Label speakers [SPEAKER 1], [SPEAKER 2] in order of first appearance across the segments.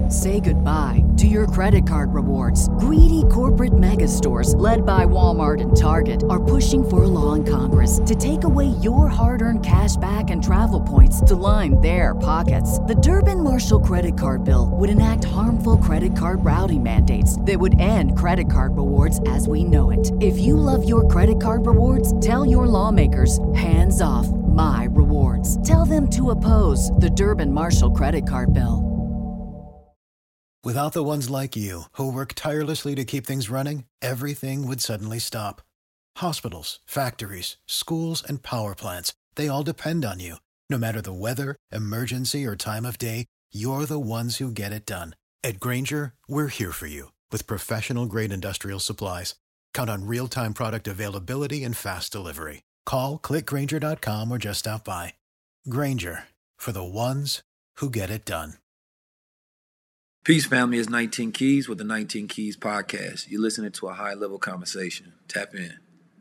[SPEAKER 1] Say goodbye to your credit card rewards. Greedy corporate mega stores, led by Walmart and Target, are pushing for a law in Congress to take away your hard-earned cash back and travel points to line their pockets. The Durbin-Marshall credit card bill would enact harmful credit card routing mandates that would end credit card rewards as we know it. If you love your credit card rewards, tell your lawmakers, hands off my rewards. Tell them to oppose the Durbin-Marshall credit card bill.
[SPEAKER 2] Without the ones like you, who work tirelessly to keep things running, everything would suddenly stop. Hospitals, factories, schools, and power plants, they all depend on you. No matter the weather, emergency, or time of day, you're the ones who get it done. At Grainger, we're here for you with professional-grade industrial supplies. Count on real-time product availability and fast delivery. Call, click Grainger.com, or just stop by. Grainger, for the ones who get it done.
[SPEAKER 3] Peace, family. It's 19 Keys with the 19 Keys podcast. You're listening to a high-level conversation. Tap in.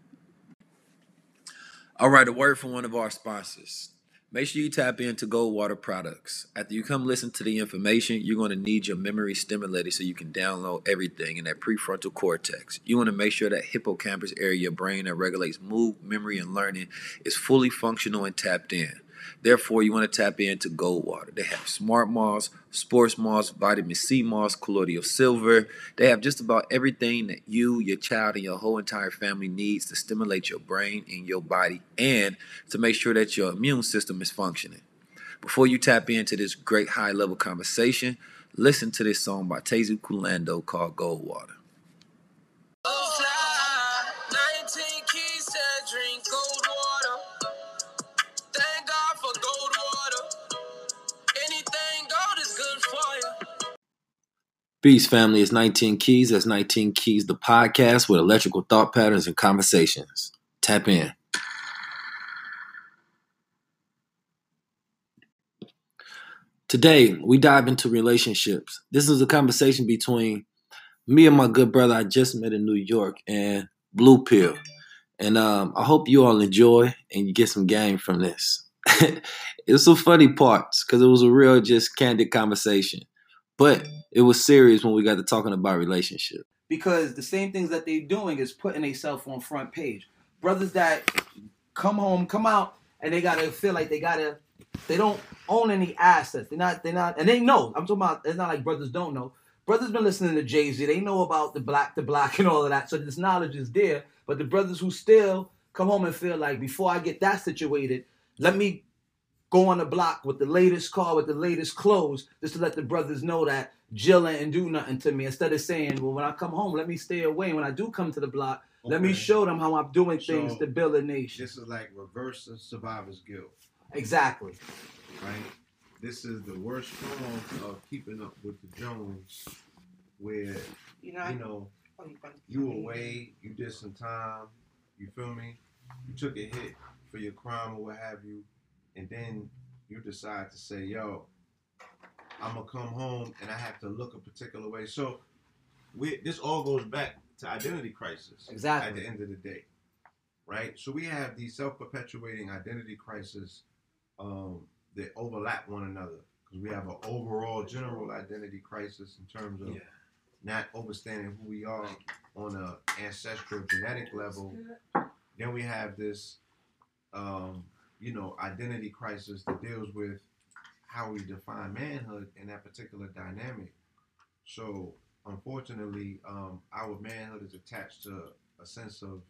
[SPEAKER 3] All right, a word from one of our sponsors. Make sure you tap into Goldwater products. After you come listen to the information, you're going to need your memory stimulated so you can download everything in that prefrontal cortex. You want to make sure that hippocampus area of your brain that regulates mood, memory, and learning is fully functional and tapped in. Therefore, you want to tap into Goldwater. They have Smart Moss, Sports Moss, Vitamin C Moss, Colloidal Silver. They have just about everything that you, your child, and your whole entire family needs to stimulate your brain and your body and to make sure that your immune system is functioning. Before you tap into this great high-level conversation, listen to this song by Tezu Kulando called Goldwater.
[SPEAKER 4] 19 keys to drink gold water. Thank God for gold water. Anything gold is good for you.
[SPEAKER 3] Peace, family. It's 19 Keys. That's 19 Keys, the podcast with electrical thought patterns and conversations. Tap in. Today, we dive into relationships. This is a conversation between me and my good brother I just met in New York and Blue Pill. And I hope you all enjoy and you get some game from this. It was some funny parts because it was a real just candid conversation. But it was serious when we got to talking about relationship.
[SPEAKER 5] Because the same things that they're doing is putting themselves on front page. Brothers that come out, and they gotta feel like they don't own any assets. They're not, and they know. I'm talking about. It's not like brothers don't know. Brothers been listening to Jay-Z. They know about the black, and all of that. So this knowledge is there. But the brothers who still come home and feel like, before I get that situated, let me go on the block with the latest car, with the latest clothes, just to let the brothers know that Jill ain't do nothing to me. Instead of saying, well, when I come home, let me stay away. When I do come to the block, let me show them how I'm doing things to build a nation.
[SPEAKER 6] This is like reverse of survivor's guilt.
[SPEAKER 5] Exactly.
[SPEAKER 6] Right? This is the worst form of keeping up with the Jones, where, you away, you did some time, you feel me? You took a hit for your crime or what have you, and then you decide to say, yo, I'm going to come home and I have to look a particular way. So this all goes back to identity crisis.
[SPEAKER 5] Exactly.
[SPEAKER 6] At the end of the day, right? So we have these self-perpetuating identity crises that overlap one another, because we have an overall general identity crisis in terms of not understanding who we are on an ancestral genetic level. Then we have this, identity crisis that deals with how we define manhood in that particular dynamic. So, unfortunately, our manhood is attached to a sense of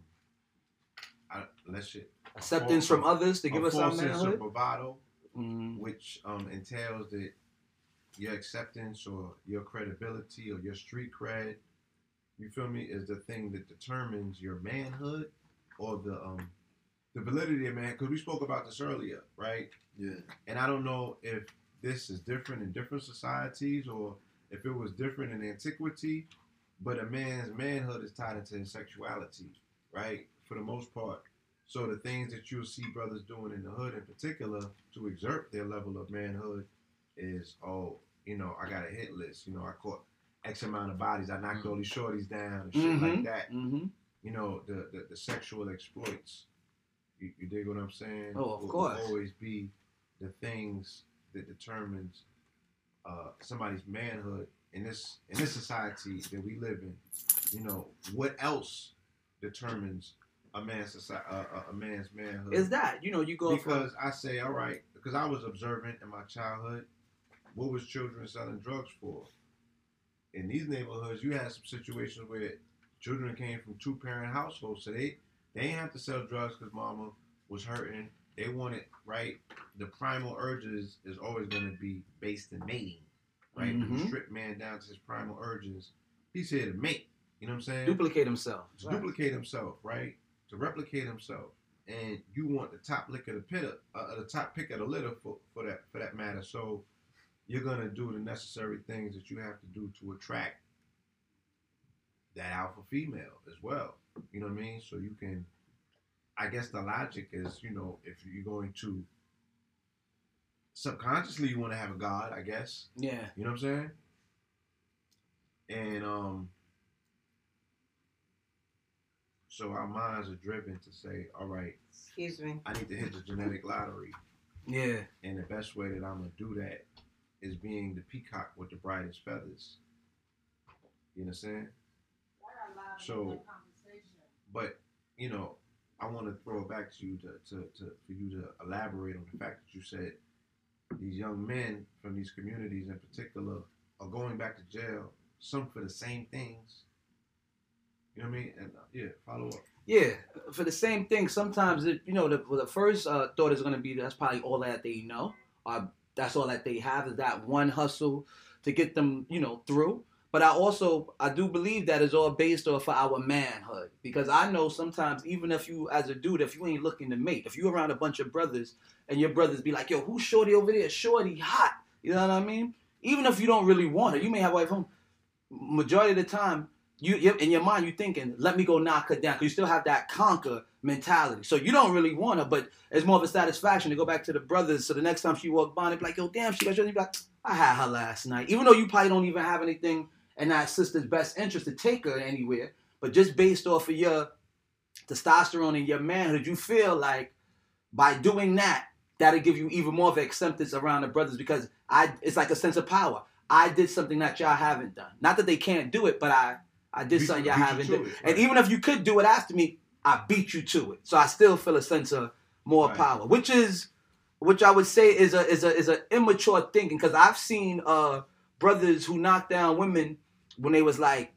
[SPEAKER 5] acceptance from others to give us our manhood.
[SPEAKER 6] A sense of bravado, which entails that your acceptance or your credibility or your street cred, you feel me, is the thing that determines your manhood or the validity of man. Because we spoke about this earlier, right?
[SPEAKER 3] Yeah.
[SPEAKER 6] And I don't know if this is different in different societies or if it was different in antiquity, but a man's manhood is tied into his sexuality, right? For the most part. So the things that you'll see brothers doing in the hood in particular to exert their level of manhood is, I got a hit list. I caught X amount of bodies. I knocked all these shorties down and shit like that.
[SPEAKER 5] Mm-hmm.
[SPEAKER 6] The sexual exploits. You dig what I'm saying?
[SPEAKER 5] Oh, of course.
[SPEAKER 6] Will always be the things that determines somebody's manhood in this society that we live in. You know, what else determines a man's manhood?
[SPEAKER 5] Is that, you know, you go
[SPEAKER 6] because I say, all right, because I was observant in my childhood. What was children selling drugs for? In these neighborhoods, you had some situations where children came from 2-parent households, so they didn't have to sell drugs because mama was hurting. They wanted, right? The primal urges is always going to be based in mating, right?
[SPEAKER 5] Mm-hmm.
[SPEAKER 6] When you strip man down to his primal urges, he's here to mate. You know what I'm saying?
[SPEAKER 5] Duplicate himself.
[SPEAKER 6] To duplicate himself, right? To replicate himself, and you want the top pick of the litter for that matter. So you're gonna do the necessary things that you have to do to attract that alpha female as well. You know what I mean? So you can. I guess the logic is, you know, if you're going to subconsciously you want to have a god, I guess.
[SPEAKER 5] Yeah.
[SPEAKER 6] You know what I'm saying? And so our minds are driven to say, all right,
[SPEAKER 7] excuse me,
[SPEAKER 6] I need to hit the genetic lottery.
[SPEAKER 5] Yeah.
[SPEAKER 6] And the best way that I'm going to do that is being the peacock with the brightest feathers. You understand? So, but, you know, I want to throw it back to you for you to elaborate on the fact that you said these young men from these communities in particular are going back to jail, some for the same things. You know what I mean? And yeah, follow up.
[SPEAKER 5] Yeah, for the same thing. Sometimes, the first thought is going to be that's probably all that they know. That's all that they have is that one hustle to get them, through. But I do believe that is all based off of our manhood. Because I know sometimes, even if you, as a dude, if you ain't looking to mate, if you around a bunch of brothers and your brothers be like, yo, who's shorty over there? Shorty hot. You know what I mean? Even if you don't really want her, you may have a wife home. Majority of the time, you in your mind, you thinking, let me go knock her down. Because you still have that conquer mentality. So you don't really want her, but it's more of a satisfaction to go back to the brothers. So the next time she walk by, they be like, yo, damn, she got shorty. You be like, I had her last night. Even though you probably don't even have anything in that sister's best interest to take her anywhere, but just based off of your testosterone and your manhood, you feel like by doing that, that'll give you even more of an acceptance around the brothers because it's like a sense of power. I did something that y'all haven't done. Not that they can't do it, but I did something y'all haven't done. Right. And even if you could do it after me, I beat you to it. So I still feel a sense of more power, which I would say is a immature thinking because I've seen brothers who knocked down women when they was like,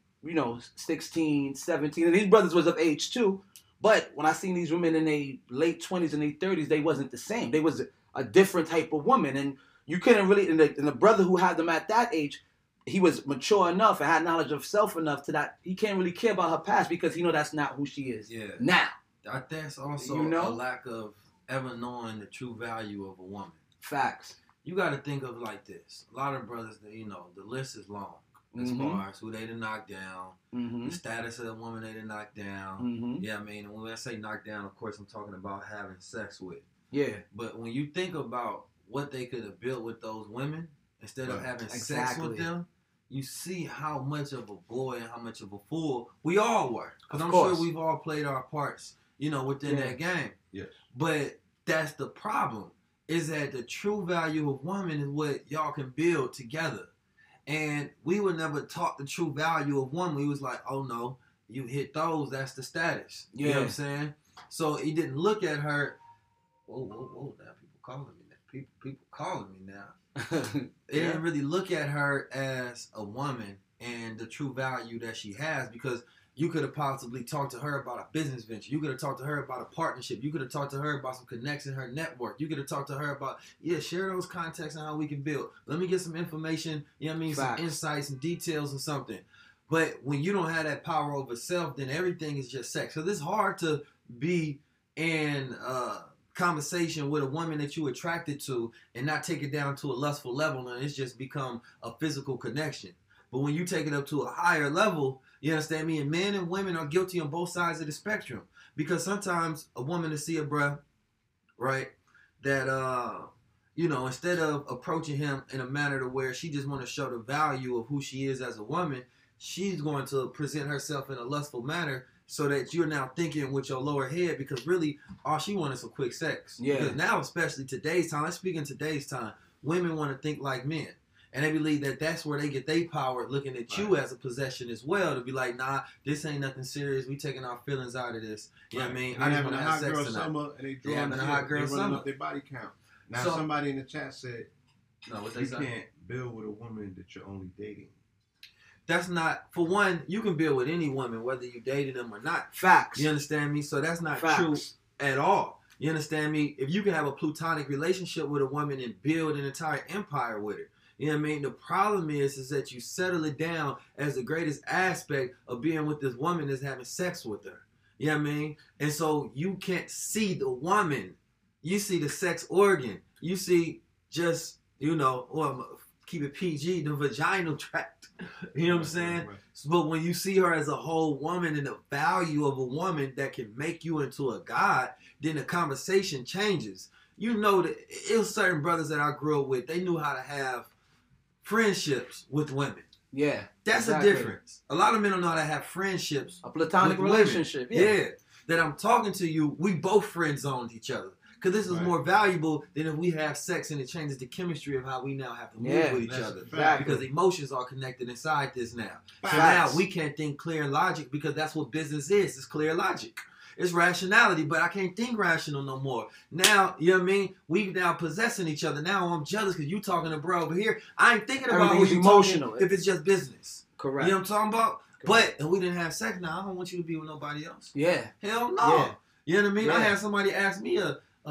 [SPEAKER 5] 16, 17. And these brothers was of age too. But when I seen these women in their late 20s and their 30s, they wasn't the same. They was a different type of woman. And you couldn't really, and the brother who had them at that age, he was mature enough and had knowledge of self enough to that he can't really care about her past because that's not who she is now.
[SPEAKER 8] That's also a lack of ever knowing the true value of a woman.
[SPEAKER 5] Facts.
[SPEAKER 8] You got to think of it like this. A lot of brothers, the list is long. As far as who they done knock down, the status of the woman they done knock down. Yeah, I mean, when I say knock down, of course, I'm talking about having sex with.
[SPEAKER 5] Yeah.
[SPEAKER 8] But when you think about what they could have built with those women, instead of having sex with them, you see how much of a boy and how much of a fool we all were. Because I'm sure we've all played our parts, within that game.
[SPEAKER 6] Yes.
[SPEAKER 8] But that's the problem, is that the true value of woman is what y'all can build together. And we were never taught the true value of woman. We was like, oh no, you hit those, that's the status. You know what I'm saying? So he didn't look at her. Whoa, now people calling me now. People calling me now. They didn't really look at her as a woman and the true value that she has because you could have possibly talked to her about a business venture. You could have talked to her about a partnership. You could have talked to her about some connects in her network. You could have talked to her about, share those contacts and how we can build. Let me get some information, some insights and details and something. But when you don't have that power over self, then everything is just sex. So it's hard to be in conversation with a woman that you attracted to and not take it down to a lustful level and it's just become a physical connection. But when you take it up to a higher level, you understand me? And men and women are guilty on both sides of the spectrum. Because sometimes a woman to see a bruh, right, that, instead of approaching him in a manner to where she just want to show the value of who she is as a woman, she's going to present herself in a lustful manner so that you're now thinking with your lower head because really all she wants is some quick sex.
[SPEAKER 5] Yeah.
[SPEAKER 8] Because now, especially today's time, let's speak in today's time, women want to think like men. And they believe that that's where they get their power, looking at you as a possession as well, to be like, nah, this ain't nothing serious. We taking our feelings out of this. You know what I mean?
[SPEAKER 6] I just want to have sex tonight. Summer, and they having a hot girl summer. Up their body count. Now somebody in the chat said, you can't build with a woman that you're only dating.
[SPEAKER 8] That's not, for one, you can build with any woman, whether you dated them or not.
[SPEAKER 5] Facts.
[SPEAKER 8] You understand me? So that's not true at all. You understand me? If you can have a platonic relationship with a woman and build an entire empire with her, you know what I mean? The problem is that you settle it down as the greatest aspect of being with this woman is having sex with her. You know what I mean? And so you can't see the woman. You see the sex organ. You see just, or keep it PG, the vaginal tract. You know what I'm saying? Right. But when you see her as a whole woman and the value of a woman that can make you into a god, then the conversation changes. You know that it was certain brothers that I grew up with, they knew how to have friendships with women.
[SPEAKER 5] Yeah.
[SPEAKER 8] That's a difference. A lot of men don't know how to have friendships.
[SPEAKER 5] A platonic relationship.
[SPEAKER 8] Yeah. That I'm talking to you, we both friend zoned each other. Because this is more valuable than if we have sex and it changes the chemistry of how we now have to move with each other.
[SPEAKER 5] Exactly.
[SPEAKER 8] Because emotions are connected inside this now. So now we can't think clear and logic because that's what business is. It's clear logic. It's rationality, but I can't think rational no more. Now, you know what I mean? We now possessing each other. Now I'm jealous because you talking to bro over here. I ain't thinking about who's emotional if it's just business.
[SPEAKER 5] Correct.
[SPEAKER 8] You know what I'm talking about? Correct. But if we didn't have sex, now I don't want you to be with nobody else.
[SPEAKER 5] Yeah.
[SPEAKER 8] Hell no. Yeah. You know what I mean?
[SPEAKER 5] Yeah.
[SPEAKER 8] I had somebody ask me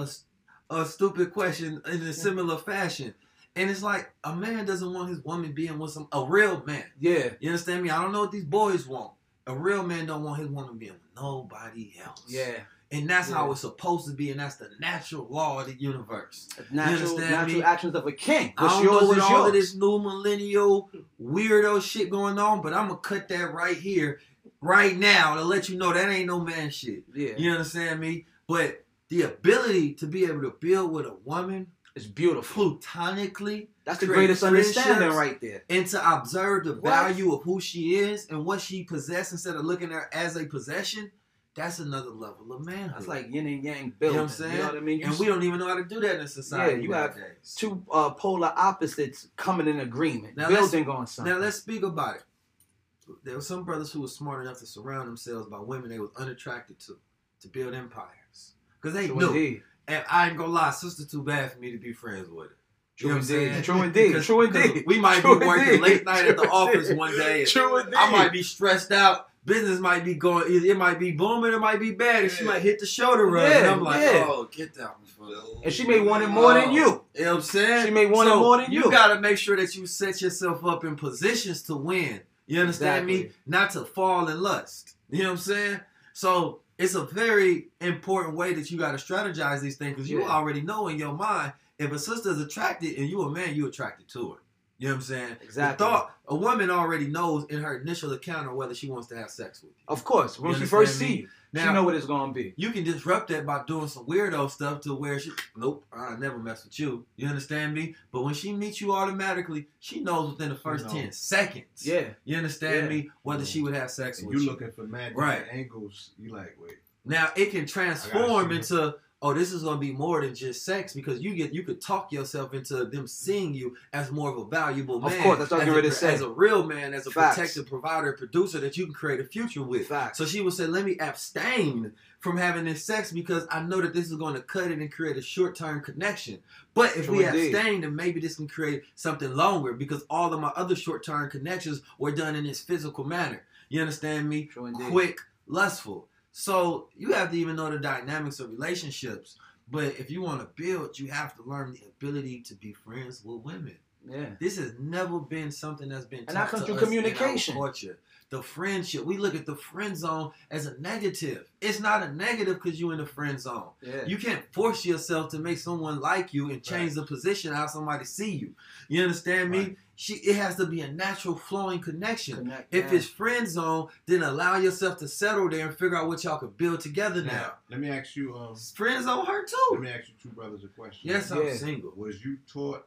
[SPEAKER 8] a stupid question in a similar fashion. And it's like, a man doesn't want his woman being with a real man.
[SPEAKER 5] Yeah.
[SPEAKER 8] You understand me? I don't know what these boys want. A real man don't want his woman being with nobody else.
[SPEAKER 5] Yeah.
[SPEAKER 8] And that's how it's supposed to be, and that's the natural law of the universe.
[SPEAKER 5] Natural actions of a king.
[SPEAKER 8] I don't know what all of this new millennial weirdo shit going on, but I'm going to cut that right here, right now, to let you know that ain't no man shit.
[SPEAKER 5] Yeah.
[SPEAKER 8] You understand me? But the ability to be able to build with a woman
[SPEAKER 5] is beautiful.
[SPEAKER 8] Platonically.
[SPEAKER 5] That's the greatest understanding right there.
[SPEAKER 8] And to observe the value of who she is and what she possesses instead of looking at her as a possession, that's another level of manhood.
[SPEAKER 5] That's like yin and yang building.
[SPEAKER 8] You know what I'm saying?
[SPEAKER 5] You know what I mean?
[SPEAKER 8] And we don't even know how to do that in society.
[SPEAKER 5] Yeah, you have two polar opposites coming in agreement,
[SPEAKER 8] now
[SPEAKER 5] building on something.
[SPEAKER 8] Now let's speak about it. There were some brothers who were smart enough to surround themselves by women they was unattracted to build empires. Because they knew. Indeed. And I ain't gonna lie, sister too bad for me to be friends with her.
[SPEAKER 5] True indeed. True indeed. True indeed.
[SPEAKER 8] We might be working late night at the office one day.
[SPEAKER 5] True indeed.
[SPEAKER 8] I might be stressed out. Business might be going, it might be booming, it might be bad, and she might hit the shoulder run. And I'm like, oh, get down.
[SPEAKER 5] And she may want it more than you.
[SPEAKER 8] You know what I'm saying?
[SPEAKER 5] She may want it more than you.
[SPEAKER 8] You gotta make sure that you set yourself up in positions to win. You understand me? Not to fall in lust. You know what I'm saying? So it's a very important way that you got to strategize these things because you already know in your mind if a sister's attracted and you a man, you attracted to her. You know what I'm saying?
[SPEAKER 5] Exactly.
[SPEAKER 8] A woman already knows in her initial encounter whether she wants to have sex with you.
[SPEAKER 5] Of course. When she first see you, she know what it's going to be.
[SPEAKER 8] You can disrupt that by doing some weirdo stuff to where nope, I never mess with you. You understand me? But when she meets you automatically, she knows within the first 10 seconds.
[SPEAKER 5] Yeah.
[SPEAKER 8] You understand me? Whether she would have sex with you.
[SPEAKER 6] You looking for mad angles. You like, wait.
[SPEAKER 8] Now, it can transform into, this is going to be more than just sex because you could talk yourself into them seeing you as more of a valuable man.
[SPEAKER 5] Of course, that's what I'm going to say.
[SPEAKER 8] As a real man, as a protective provider, producer that you can create a future with.
[SPEAKER 5] Facts.
[SPEAKER 8] So she would say, let me abstain from having this sex because I know that this is going to cut it and create a short-term connection. But if we abstain, then maybe this can create something longer because all of my other short-term connections were done in this physical manner. You understand me?
[SPEAKER 5] True indeed.
[SPEAKER 8] Quick, lustful. So you have to even know the dynamics of relationships. But if you want to build, you have to learn the ability to be friends with women.
[SPEAKER 5] Yeah.
[SPEAKER 8] This has never been something that's been taught
[SPEAKER 5] and that comes
[SPEAKER 8] to
[SPEAKER 5] through
[SPEAKER 8] us
[SPEAKER 5] communication.
[SPEAKER 8] In our culture. The friendship. We look at the friend zone as a negative. It's not a negative because you're in the friend zone.
[SPEAKER 5] Yeah.
[SPEAKER 8] You can't force yourself to make someone like you and change the position how somebody see you. You understand me? It has to be a natural flowing connection. If it's friend zone, then allow yourself to settle there and figure out what y'all can build together now.
[SPEAKER 6] Let me ask you,
[SPEAKER 8] friend zone her too.
[SPEAKER 6] Let me ask you two brothers a question.
[SPEAKER 8] Yes, I'm single.
[SPEAKER 6] Was you taught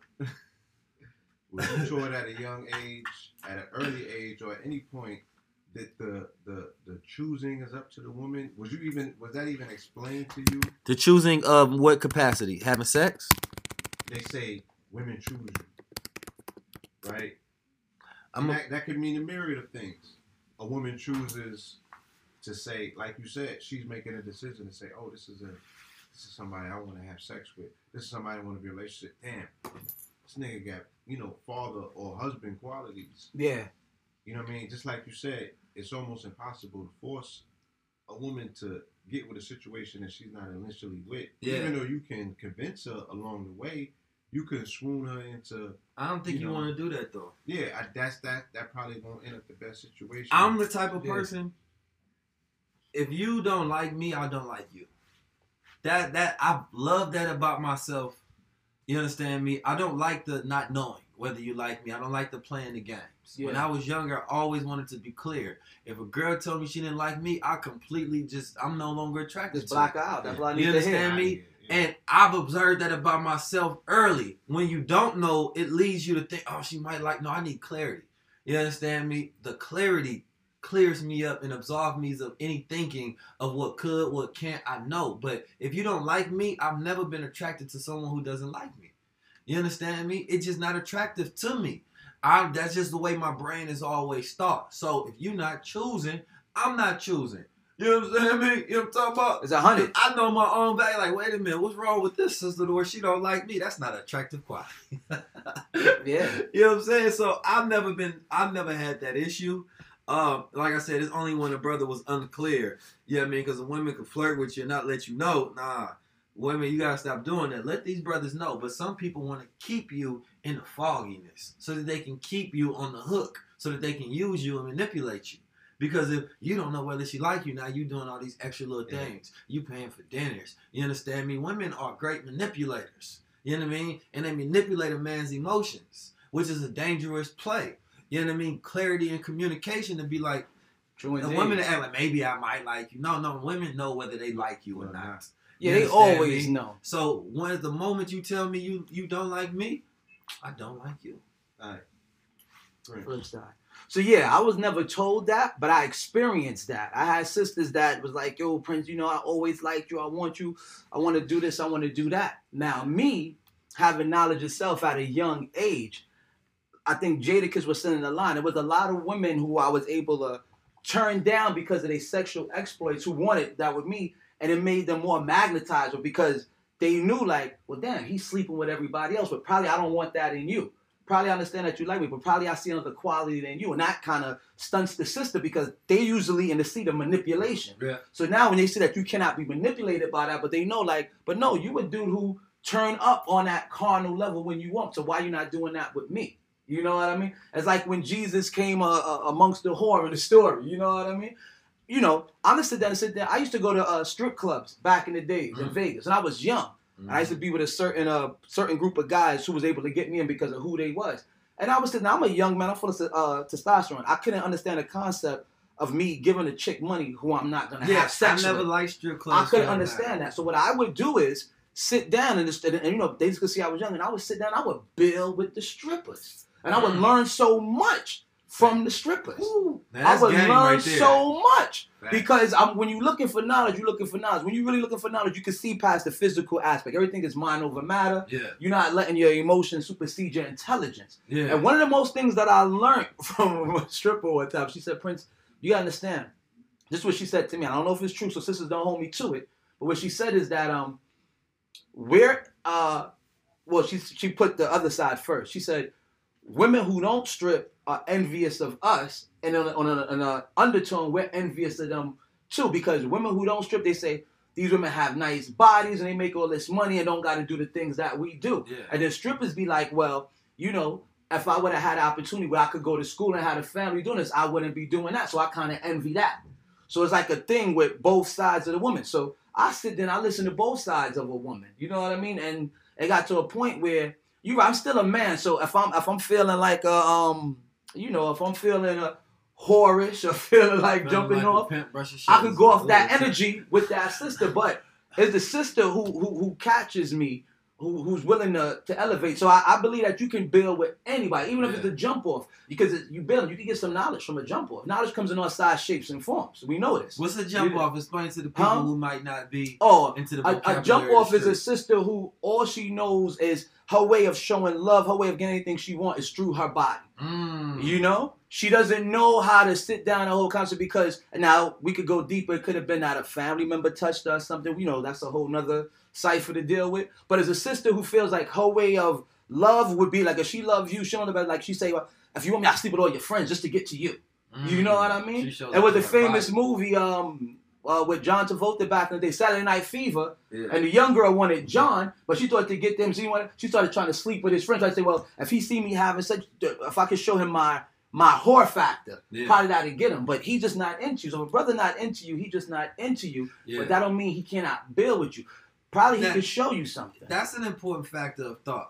[SPEAKER 6] at a young age, at an early age, or at any point that the choosing is up to the woman? Was that even explained to you?
[SPEAKER 8] The choosing of what capacity? Having sex?
[SPEAKER 6] They say women choose you. right? That could mean a myriad of things. A woman chooses to say, like you said, she's making a decision to say, oh, this is somebody I want to have sex with. This is somebody I want to be in a relationship. Damn, this nigga got, father or husband qualities.
[SPEAKER 5] Yeah.
[SPEAKER 6] You know what I mean? Just like you said, it's almost impossible to force a woman to get with a situation that she's not initially with. Yeah. Even though you can convince her along the way, you can swoon her into.
[SPEAKER 8] I don't think you want to do that though.
[SPEAKER 6] Yeah, that probably won't end up the best situation.
[SPEAKER 8] I'm the type of person. If you don't like me, I don't like you. That I love that about myself. You understand me? I don't like the not knowing whether you like me. I don't like the playing the games. Yeah. When I was younger, I always wanted to be clear. If a girl told me she didn't like me, I completely I'm no longer attracted to
[SPEAKER 5] block her out. That's what I need
[SPEAKER 8] to hear. You understand me? Yeah. And I've observed that about myself early. When you don't know, it leads you to think, oh, she might like, no, I need clarity. You understand me? The clarity clears me up and absolves me of any thinking of what could, what can't, I know. But if you don't like me, I've never been attracted to someone who doesn't like me. You understand me? It's just not attractive to me. That's just the way my brain is always thought. So if you're not choosing, I'm not choosing. You understand me? You know what I'm talking about?
[SPEAKER 5] It's 100.
[SPEAKER 8] I know my own value. Like, wait a minute, what's wrong with this sister where she don't like me? That's not attractive quality.
[SPEAKER 5] Yeah.
[SPEAKER 8] You know what I'm saying? So I've never had that issue. Like I said, it's only when a brother was unclear. You know what I mean? Because a woman could flirt with you and not let you know. Nah, women, you gotta stop doing that. Let these brothers know. But some people want to keep you in the fogginess so that they can keep you on the hook, so that they can use you and manipulate you. Because if you don't know whether she like you, now you doing all these extra little things. You paying for dinners. You understand me? Women are great manipulators. You know what I mean? And they manipulate a man's emotions, which is a dangerous play. You know what I mean? Clarity and communication to be like, the women that act like, maybe I might like you. No, women know whether they like you or not.
[SPEAKER 5] Yeah, they always know.
[SPEAKER 8] So when the moment you tell me you don't like me, I don't like you.
[SPEAKER 6] All right. Great.
[SPEAKER 5] First side. So yeah, I was never told that, but I experienced that. I had sisters that was like, yo, Prince, I always liked you. I want you. I want to do this. I want to do that. Now, me, having knowledge of self at a young age, I think Jadakiss was sending a line. There was a lot of women who I was able to turn down because of their sexual exploits who wanted that with me, and it made them more magnetized because they knew like, well, damn, he's sleeping with everybody else, but probably I don't want that in you. Probably I understand that you like me, but probably I see another quality than you. And that kind of stunts the sister because they usually in the seat of manipulation. Yeah. So now when they see that you cannot be manipulated by that, but they know like, but no, you a dude who turn up on that carnal level when you want. So why you not doing that with me? You know what I mean? It's like when Jesus came amongst the whore in the story. You know what I mean? I'm gonna sit there. I used to go to strip clubs back in the days in Vegas, and I was young. Mm-hmm. I used to be with a certain group of guys who was able to get me in because of who they was. And I was sitting there, I'm a young man, I'm full of testosterone. I couldn't understand the concept of me giving a chick money who I'm not gonna have sex with.
[SPEAKER 8] I never liked strip clubs.
[SPEAKER 5] I couldn't understand that. So what I would do is sit down and they just could see I was young, and I would sit down, I would build with the strippers. And I would learn so much from the strippers. I would learn so much. Because when you're looking for knowledge, you're looking for knowledge. When you're really looking for knowledge, you can see past the physical aspect. Everything is mind over matter. Yeah. You're not letting your emotions supersede your intelligence. Yeah. And one of the most things that I learned from a stripper one time, she said, Prince, you gotta understand. This is what she said to me. I don't know if it's true, so sisters don't hold me to it. But what she said is that she put the other side first. She said, women who don't strip are envious of us, and on an undertone, we're envious of them too, because women who don't strip, they say, these women have nice bodies and they make all this money and don't got to do the things that we do. Yeah. And then strippers be like, well, if I would have had an opportunity where I could go to school and had a family doing this, I wouldn't be doing that. So I kind of envy that. So it's like a thing with both sides of the woman. So I sit there and I listen to both sides of a woman. You know what I mean? And it got to a point where I'm still a man. So if I'm feeling like if I'm feeling whorish or feeling like jumping off, I could go off that energy with that sister. But it's the sister who catches me, who's willing to elevate. So I believe that you can build with anybody, even if it's a jump off, because you can get some knowledge from a jump off. Knowledge comes in all size, shapes, and forms. We know this.
[SPEAKER 8] What's a jump off? Explain to the people who might not be into the
[SPEAKER 5] vocabulary. A jump off is a sister who all she knows is her way of showing love, her way of getting anything she wants is through her body. You know? She doesn't know how to sit down and whole concept because now we could go deeper. It could have been that a family member touched her or something. You know, that's a whole nother cipher to deal with. But as a sister who feels like her way of love would be like if she loves you, she don't know like she say, well, if you want me, I'll sleep with all your friends just to get to you. You know what I mean? And with the famous movie with John Travolta back in the day, Saturday Night Fever, and the young girl wanted John, but she thought to get them, she started trying to sleep with his friends. I say, well, if he see me having sex, if I could show him my whore factor, probably that'd get him. But he's just not into you. So if a brother not into you, he just not into you. But that don't mean he cannot build with you. Probably he could show you something.
[SPEAKER 8] That's an important factor of thought.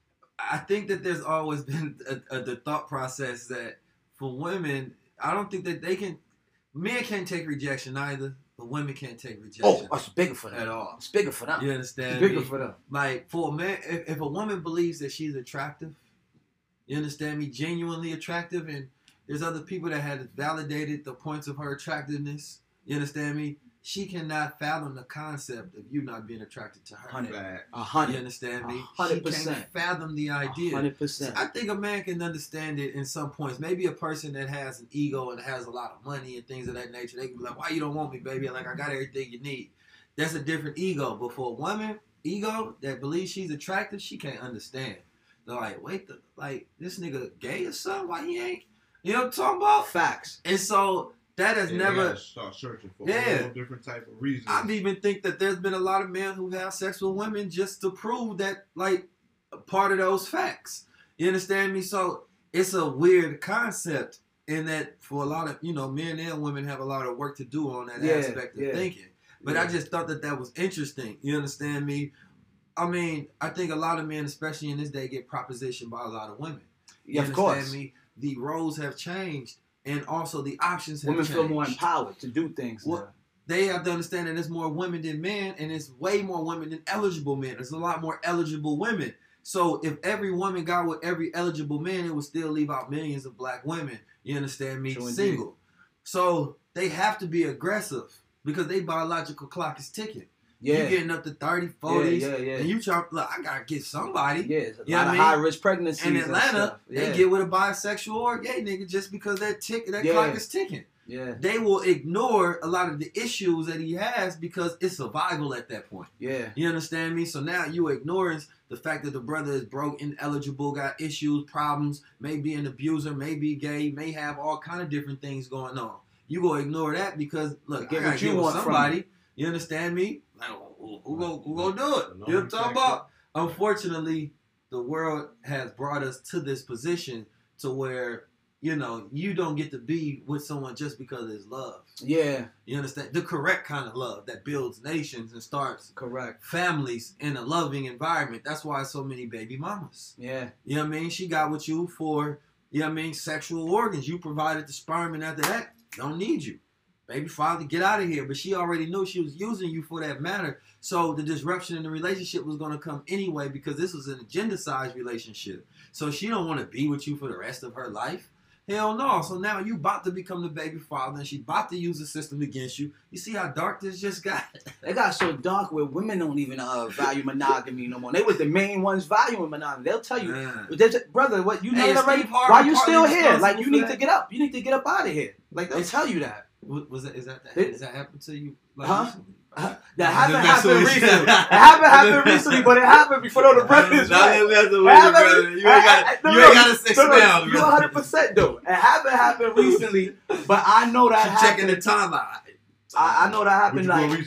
[SPEAKER 8] I think that there's always been the thought process that for women, I don't think that they can. Men can't take rejection either, but women can't take rejection.
[SPEAKER 5] Oh, it's bigger for them
[SPEAKER 8] at all.
[SPEAKER 5] It's bigger for them.
[SPEAKER 8] You understand?
[SPEAKER 5] It's bigger
[SPEAKER 8] me?
[SPEAKER 5] For them.
[SPEAKER 8] Like for a man, if a woman believes that she's attractive, you understand me, genuinely attractive, and there's other people that had validated the points of her attractiveness. You understand me? She cannot fathom the concept of you not being attracted to her.
[SPEAKER 5] 100.
[SPEAKER 8] You understand me?
[SPEAKER 5] 100%.
[SPEAKER 8] She can't fathom the idea.
[SPEAKER 5] 100%.
[SPEAKER 8] I think a man can understand it in some points. Maybe a person that has an ego and has a lot of money and things of that nature, they can be like, why you don't want me, baby? Like, I got everything you need. That's a different ego. But for a woman, ego that believes she's attractive, she can't understand. They're like, wait, this nigga gay or something? Why he ain't? You know what I'm talking about?
[SPEAKER 5] Facts.
[SPEAKER 8] And so that has never
[SPEAKER 6] start searching for all different type of reasons.
[SPEAKER 8] I even think that there's been a lot of men who have sex with women just to prove that, like, part of those facts. You understand me? So it's a weird concept in that for a lot of, men and women have a lot of work to do on that aspect of thinking. But I just thought that was interesting. You understand me? I mean, I think a lot of men, especially in this day, get propositioned by a lot of women. You understand me? The roles have changed. And also the options have changed.
[SPEAKER 5] Women feel more empowered to do things.
[SPEAKER 8] Well, they have to understand that there's more women than men, and it's way more women than eligible men. There's a lot more eligible women. So if every woman got with every eligible man, it would still leave out millions of black women. You understand me?
[SPEAKER 5] True
[SPEAKER 8] single.
[SPEAKER 5] Indeed.
[SPEAKER 8] So they have to be aggressive because their biological clock is ticking.
[SPEAKER 5] Yeah.
[SPEAKER 8] You're getting up to 30, 40s,
[SPEAKER 5] yeah.
[SPEAKER 8] and you try, look, I got to get somebody.
[SPEAKER 5] Yeah, a lot of high-risk pregnancies.
[SPEAKER 8] In Atlanta, they get with a bisexual or gay nigga just because that clock is ticking.
[SPEAKER 5] Yeah.
[SPEAKER 8] They will ignore a lot of the issues that he has because it's survival at that point.
[SPEAKER 5] Yeah.
[SPEAKER 8] You understand me? So now you ignoring the fact that the brother is broke, ineligible, got issues, problems, may be an abuser, may be gay, may have all kind of different things going on. You go ignore that because, look, I gotta get with somebody. You understand me? Like, who gonna do it? You know what I'm talking about? Unfortunately, the world has brought us to this position to where, you don't get to be with someone just because it's love.
[SPEAKER 5] Yeah.
[SPEAKER 8] You understand? The correct kind of love that builds nations and starts families in a loving environment. That's why so many baby mamas.
[SPEAKER 5] Yeah.
[SPEAKER 8] You know what I mean? She got with you for, sexual organs. You provided the sperm, and after that, don't need you. Baby father, get out of here. But she already knew she was using you for that matter. So the disruption in the relationship was going to come anyway because this was an agenda-sized relationship. So she don't want to be with you for the rest of her life. Hell no. So now you about to become the baby father and she about to use the system against you. You see how dark this just got?
[SPEAKER 5] It got so dark where women don't even value monogamy no more. They was the main ones valuing monogamy. They'll tell you, brother, what you know already? Why you still here? Like you need to get up. You need to get up out of here. Like they'll tell you that.
[SPEAKER 8] Does that happen to you? Like,
[SPEAKER 5] that haven't happened recently. It haven't happened recently, but it happened before the brothers. You ain't got to expound. You 100% though. It haven't happened recently, but I know that happened.
[SPEAKER 8] Checking the timeline.
[SPEAKER 5] I know that happened.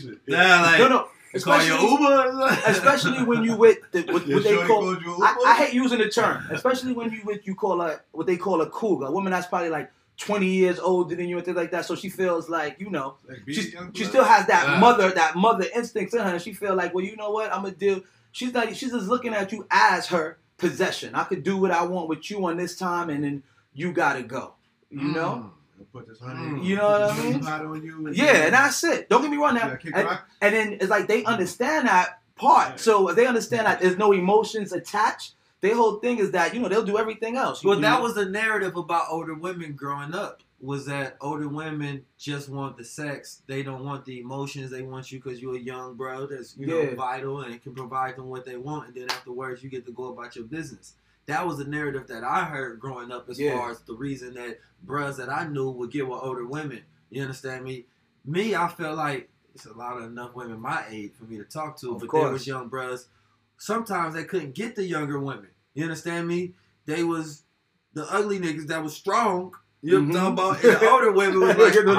[SPEAKER 5] Especially when you with what they call. I hate using the term. Especially when you call what they call a cougar, a woman that's probably like 20 years older than you and things like that, so she feels like, she still has that mother instinct in her, and she feel like, well, you know what, I'm gonna deal. She's just looking at you as her possession. I could do what I want with you on this time, and then you gotta go. You know?
[SPEAKER 6] Put this honey,
[SPEAKER 5] you know what I mean?
[SPEAKER 6] On you and
[SPEAKER 5] and that's it. Don't get me wrong. And then it's like they understand that part. So they understand that there's no emotions attached. their whole thing is that, you know, they'll do everything else.
[SPEAKER 8] Well, that was the narrative about older women growing up, was that older women just want the sex. They don't want the emotions. They want you because you're a young bro that's, you know, vital and can provide them what they want. And then afterwards, you get to go about your business. That was the narrative that I heard growing up as far as the reason that bros that I knew would get with older women. You understand me? Me, I felt like it's a lot of enough women my age for me to talk to, but there was young bros. Sometimes they couldn't get the younger women. You understand me? They was the ugly niggas that was strong. You know what I'm talking about? And the older women was like,
[SPEAKER 6] the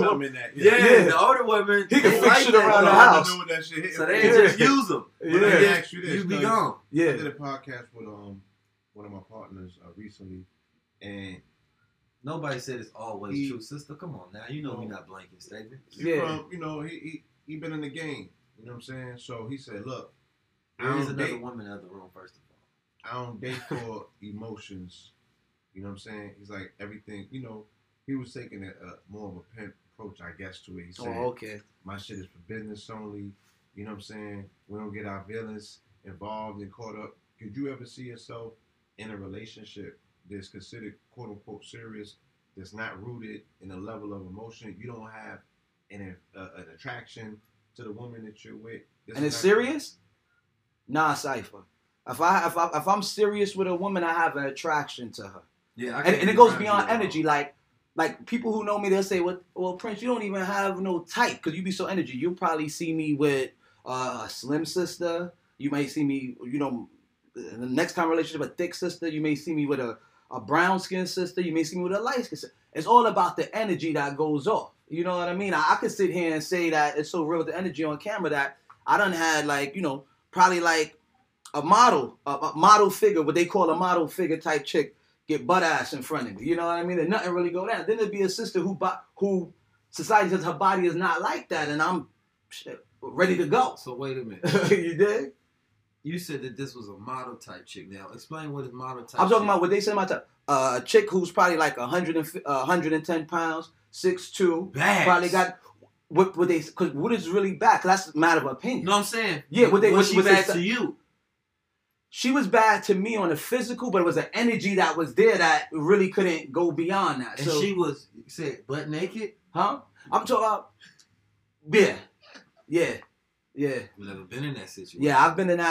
[SPEAKER 8] older women,
[SPEAKER 5] he can fix shit around the house.
[SPEAKER 8] So they just use them.
[SPEAKER 6] Let me ask you this.
[SPEAKER 8] You be gone.
[SPEAKER 6] I did a podcast with one of my partners recently, and
[SPEAKER 8] nobody said it's always true, sister. Come on now, you know we not blanking statements.
[SPEAKER 6] You know, he been in the game. You know what I'm saying? So he said, look,
[SPEAKER 8] there is another woman in the room. First of all,
[SPEAKER 6] I don't date for emotions. You know what I'm saying? He's like, everything. You know, he was taking a more of a pimp approach, I guess, to it. He said, my shit is for business only. You know what I'm saying? We don't get our feelings involved and caught up. Could you ever see yourself in a relationship that's considered quote unquote serious, that's not rooted in a level of emotion? You don't have an attraction to the woman that you're with,
[SPEAKER 5] and it's serious? Nah, Cypher. If I'm serious with a woman, I have an attraction to her.
[SPEAKER 8] Yeah,
[SPEAKER 5] and it goes beyond energy. Like people who know me, they'll say, "Well, Prince, you don't even have no type because you be so energy. You'll probably see me with a slim sister. You may see me, you know, in the next kind of relationship, a thick sister. You may see me with a brown skinned sister. You may see me with a light skinned sister. It's all about the energy that goes off. You know what I mean? I could sit here and say that it's so real with the energy on camera that I done had, like, you know, probably like a model figure, what they call a model figure type chick, get butt ass in front of me. You know what I mean? And nothing really go down. Then there'd be a sister who society says her body is not like that, and I'm ready to go.
[SPEAKER 8] So wait a minute.
[SPEAKER 5] You dig?
[SPEAKER 8] You said that this was a model type chick. Now explain what is model type.
[SPEAKER 5] I'm talking about what they say my type. A chick who's probably like 110 pounds, 6'2".
[SPEAKER 8] Bags.
[SPEAKER 5] Probably got what they, because what is really bad? Because that's a matter of opinion.
[SPEAKER 8] You know what I'm saying?
[SPEAKER 5] Yeah,
[SPEAKER 8] was she bad to you?
[SPEAKER 5] She was bad to me on the physical, but it was an energy that was there that really couldn't go beyond that.
[SPEAKER 8] And
[SPEAKER 5] so,
[SPEAKER 8] she was, you said, butt naked?
[SPEAKER 5] Huh? I'm talking about, yeah.
[SPEAKER 8] You've never been in that situation.
[SPEAKER 5] Yeah, I've been in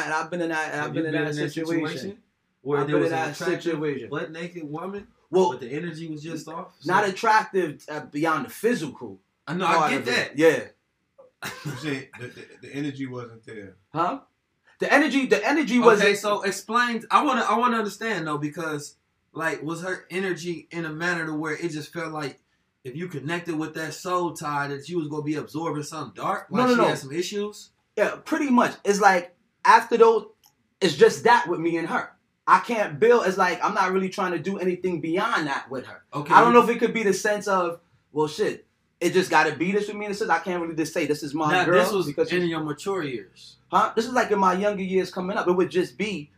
[SPEAKER 5] that situation.
[SPEAKER 8] Where there was an
[SPEAKER 5] attractive
[SPEAKER 8] butt naked woman,
[SPEAKER 5] but
[SPEAKER 8] the energy was just off?
[SPEAKER 5] Not attractive beyond the physical.
[SPEAKER 8] I know, I get that.
[SPEAKER 5] Yeah.
[SPEAKER 6] You say the energy wasn't there.
[SPEAKER 5] Huh? The energy was.
[SPEAKER 8] Okay, so explain. I want to understand though, because like, was her energy in a manner to where it just felt like if you connected with that soul tie that you was gonna be absorbing something dark? Like she had some issues.
[SPEAKER 5] Yeah, pretty much. It's like after those, it's just that with me and her. I can't build. It's like I'm not really trying to do anything beyond that with her.
[SPEAKER 8] Okay.
[SPEAKER 5] I don't know if it could be the sense of, well, shit, it just got to be this with me. And this is, I can't really just say this is my girl.
[SPEAKER 8] This was because in your mature years.
[SPEAKER 5] Huh? This is like in my younger years coming up. It would just be,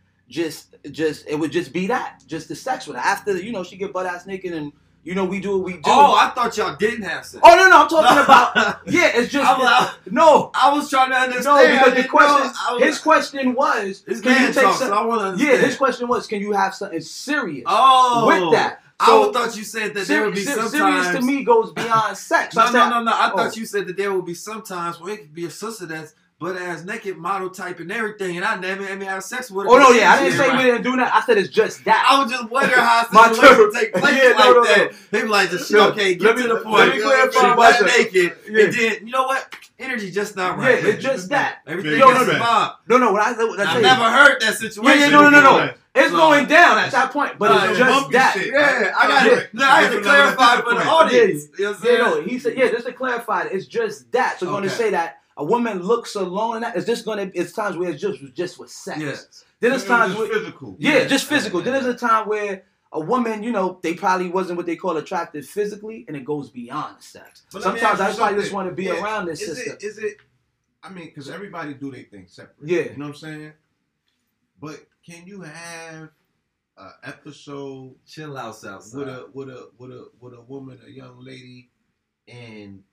[SPEAKER 5] it would just be that, just the sex with her. After, you know, she get butt ass naked and, you know, we do what we do.
[SPEAKER 8] Oh, I thought y'all didn't have sex.
[SPEAKER 5] Oh, no, I'm talking about, yeah, it's just, no.
[SPEAKER 8] I was trying to understand.
[SPEAKER 5] No, because the question, his question was,
[SPEAKER 8] it's man talk, so I want to understand.
[SPEAKER 5] Yeah, his question was, can you have something serious
[SPEAKER 8] with
[SPEAKER 5] that?
[SPEAKER 8] So, I thought you said that there would be sometimes.
[SPEAKER 5] Serious to me goes beyond sex.
[SPEAKER 8] No. I thought you said that there would be sometimes where it could be a sister that's butt ass naked, model type, and everything, and I never had sex with her.
[SPEAKER 5] Oh no, yeah, I didn't say we didn't do that. I said it's just that.
[SPEAKER 8] I was just wondering how situations take place that. They be like, just okay, get to the point.
[SPEAKER 5] Let me clarify.
[SPEAKER 8] Butt naked, and then you know what? Energy just not right.
[SPEAKER 5] Yeah, it's just that.
[SPEAKER 8] Everything is fine.
[SPEAKER 5] No.
[SPEAKER 8] I never heard that situation.
[SPEAKER 5] Yeah, no. It's going down at that point, but it's just that.
[SPEAKER 6] Shit.
[SPEAKER 8] Yeah, I got to clarify for the audience. You know what I'm saying?
[SPEAKER 5] No, he said, just to clarify, it's just that. So going to say that a woman looks alone and that it's just going to, it's times where it's just with sex.
[SPEAKER 8] Yes.
[SPEAKER 5] Then it's times where,
[SPEAKER 6] physical.
[SPEAKER 5] Yeah, just physical. Then there's a time where a woman, you know, they probably wasn't what they call attractive physically, and it goes beyond the sex.
[SPEAKER 6] But
[SPEAKER 5] sometimes I probably just want to be around this sister.
[SPEAKER 6] Is it? I mean, because everybody do their thing separate.
[SPEAKER 5] Yeah.
[SPEAKER 6] You know what I'm saying? But can you have an episode?
[SPEAKER 8] Chill out, Southside.
[SPEAKER 6] With a woman, a young lady, and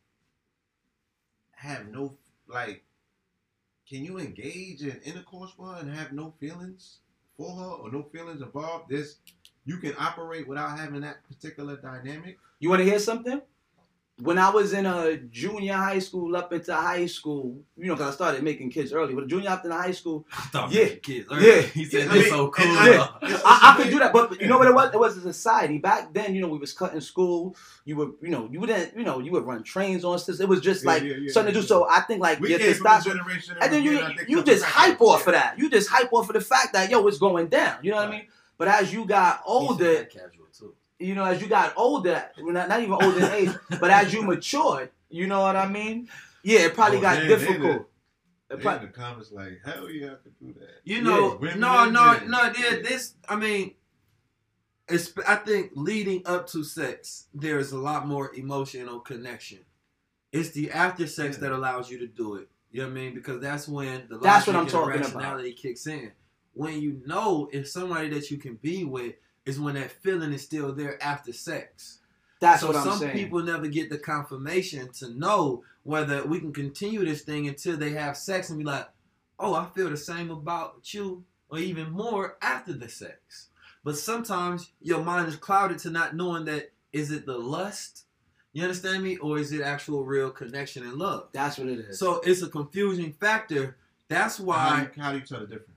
[SPEAKER 6] have no, like, can you engage in intercourse with her and have no feelings for her or no feelings involved, you can operate without having that particular dynamic.
[SPEAKER 5] You want to hear something? When I was in a junior high school up into high school, because I started making kids early, but junior up into high school,
[SPEAKER 8] kids early.
[SPEAKER 5] Yeah.
[SPEAKER 8] He said it's so cool.
[SPEAKER 5] I could do that, but you know what it was? It was a society. Back then, we was cutting school. You would, you would run trains on stuff. It was just something to do. So I think like
[SPEAKER 6] we
[SPEAKER 5] your
[SPEAKER 6] came from a
[SPEAKER 5] testosterone,
[SPEAKER 6] generation
[SPEAKER 5] and then you just hype off of that. You just hype off of the fact that it's going down. You know what I mean? But as you got older,
[SPEAKER 8] casual too.
[SPEAKER 5] As you got older, not even older in age, but as you matured, you know what I mean? Yeah, it probably got difficult.
[SPEAKER 6] In the comments like, hell yeah, I could do that.
[SPEAKER 8] I think leading up to sex, there's a lot more emotional connection. It's the after sex that allows you to do it. You know what I mean? Because that's when the
[SPEAKER 5] logic and
[SPEAKER 8] rationality kicks in. When you know if somebody that you can be with is when that feeling is still there after sex.
[SPEAKER 5] That's what I'm saying.
[SPEAKER 8] Some people never get the confirmation to know whether we can continue this thing until they have sex and be like, oh, I feel the same about you or even more after the sex. But sometimes your mind is clouded to not knowing that is it the lust, you understand me, or is it actual real connection and love?
[SPEAKER 5] That's what it is.
[SPEAKER 8] So it's a confusing factor. That's why...
[SPEAKER 6] How do you tell the difference?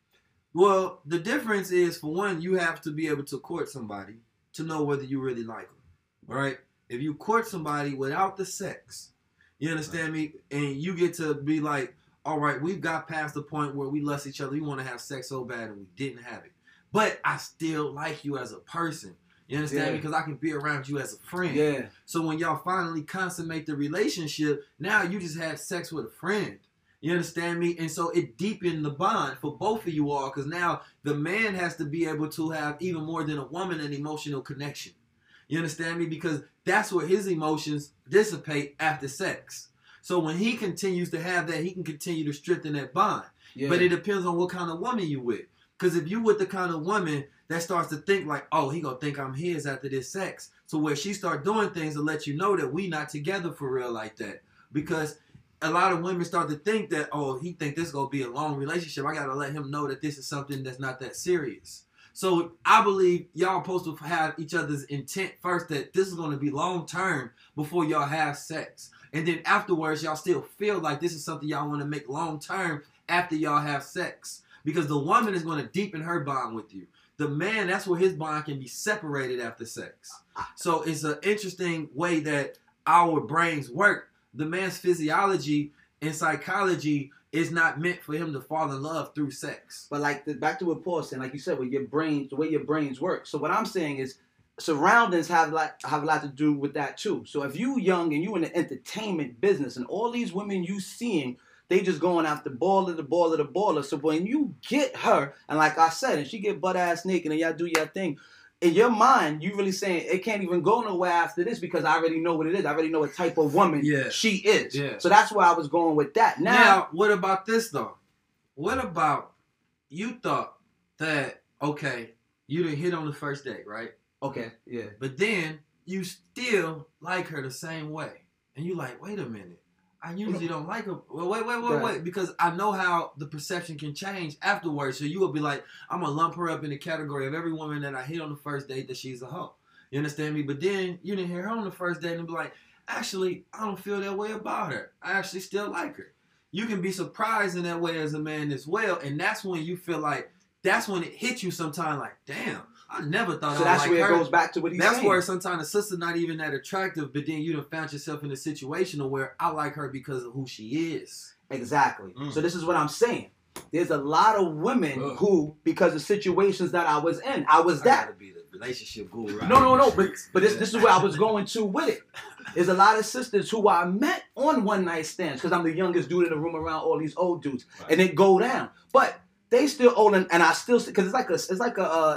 [SPEAKER 8] Well, the difference is, for one, you have to be able to court somebody to know whether you really like them, right? If you court somebody without the sex, you understand me, and you get to be like, all right, we've got past the point where we lust each other, we want to have sex so bad and we didn't have it. But I still like you as a person. You understand me? Because I can be around you as a friend.
[SPEAKER 5] Yeah.
[SPEAKER 8] So when y'all finally consummate the relationship, now you just had sex with a friend. You understand me? And so it deepened the bond for both of you all, because now the man has to be able to have even more than a woman an emotional connection. You understand me? Because that's where his emotions dissipate after sex. So when he continues to have that, he can continue to strengthen that bond. Yeah. But it depends on what kind of woman you with. Because if you with the kind of woman that starts to think like, oh, he gonna think I'm his after this sex, so where she start doing things to let you know that we not together for real like that. Because a lot of women start to think that, oh, he think this is going to be a long relationship. I got to let him know that this is something that's not that serious. So I believe y'all supposed to have each other's intent first, that this is going to be long term before y'all have sex. And then afterwards, y'all still feel like this is something y'all want to make long term after y'all have sex. Because the woman is going to deepen her bond with you. The man, that's where his bond can be separated after sex. So it's an interesting way that our brains work. The man's physiology and psychology is not meant for him to fall in love through sex.
[SPEAKER 5] But back to what Paul said, like you said, with your brains, the way your brains work. So what I'm saying is, surroundings have a lot to do with that too. So if you young and you in the entertainment business, and all these women you seeing, they just going after baller. So when you get her, and like I said, and she get butt ass naked, and y'all do your thing. In your mind, you really saying it can't even go nowhere after this because I already know what it is. I already know what type of woman she is. Yeah. So that's where I was going with that.
[SPEAKER 8] Now, what about this though? What about you thought that, okay, you didn't hit on the first date, right?
[SPEAKER 5] Okay, yeah.
[SPEAKER 8] But then you still like her the same way. And you like, wait a minute. I usually don't like her. Well, wait. Because I know how the perception can change afterwards. So you will be like, I'm going to lump her up in the category of every woman that I hit on the first date that she's a hoe. You understand me? But then you didn't hear her on the first date and be like, actually, I don't feel that way about her. I actually still like her. You can be surprised in that way as a man as well. And that's when you feel like, that's when it hits you sometime like, damn. I never thought
[SPEAKER 5] so that's like where her. It goes back to what he's
[SPEAKER 8] saying.
[SPEAKER 5] That's
[SPEAKER 8] where sometimes the sister's not even that attractive, but then you done found yourself in a situation where I like her because of who she is.
[SPEAKER 5] Exactly. So this is what I'm saying. There's a lot of women who, because of situations that I was in, I
[SPEAKER 8] gotta be the relationship guru.
[SPEAKER 5] No. But this is where I was going to with it. There's a lot of sisters who I met on one night stands because I'm the youngest dude in the room around all these old dudes, and it go down. But they still old, and I still, because it's like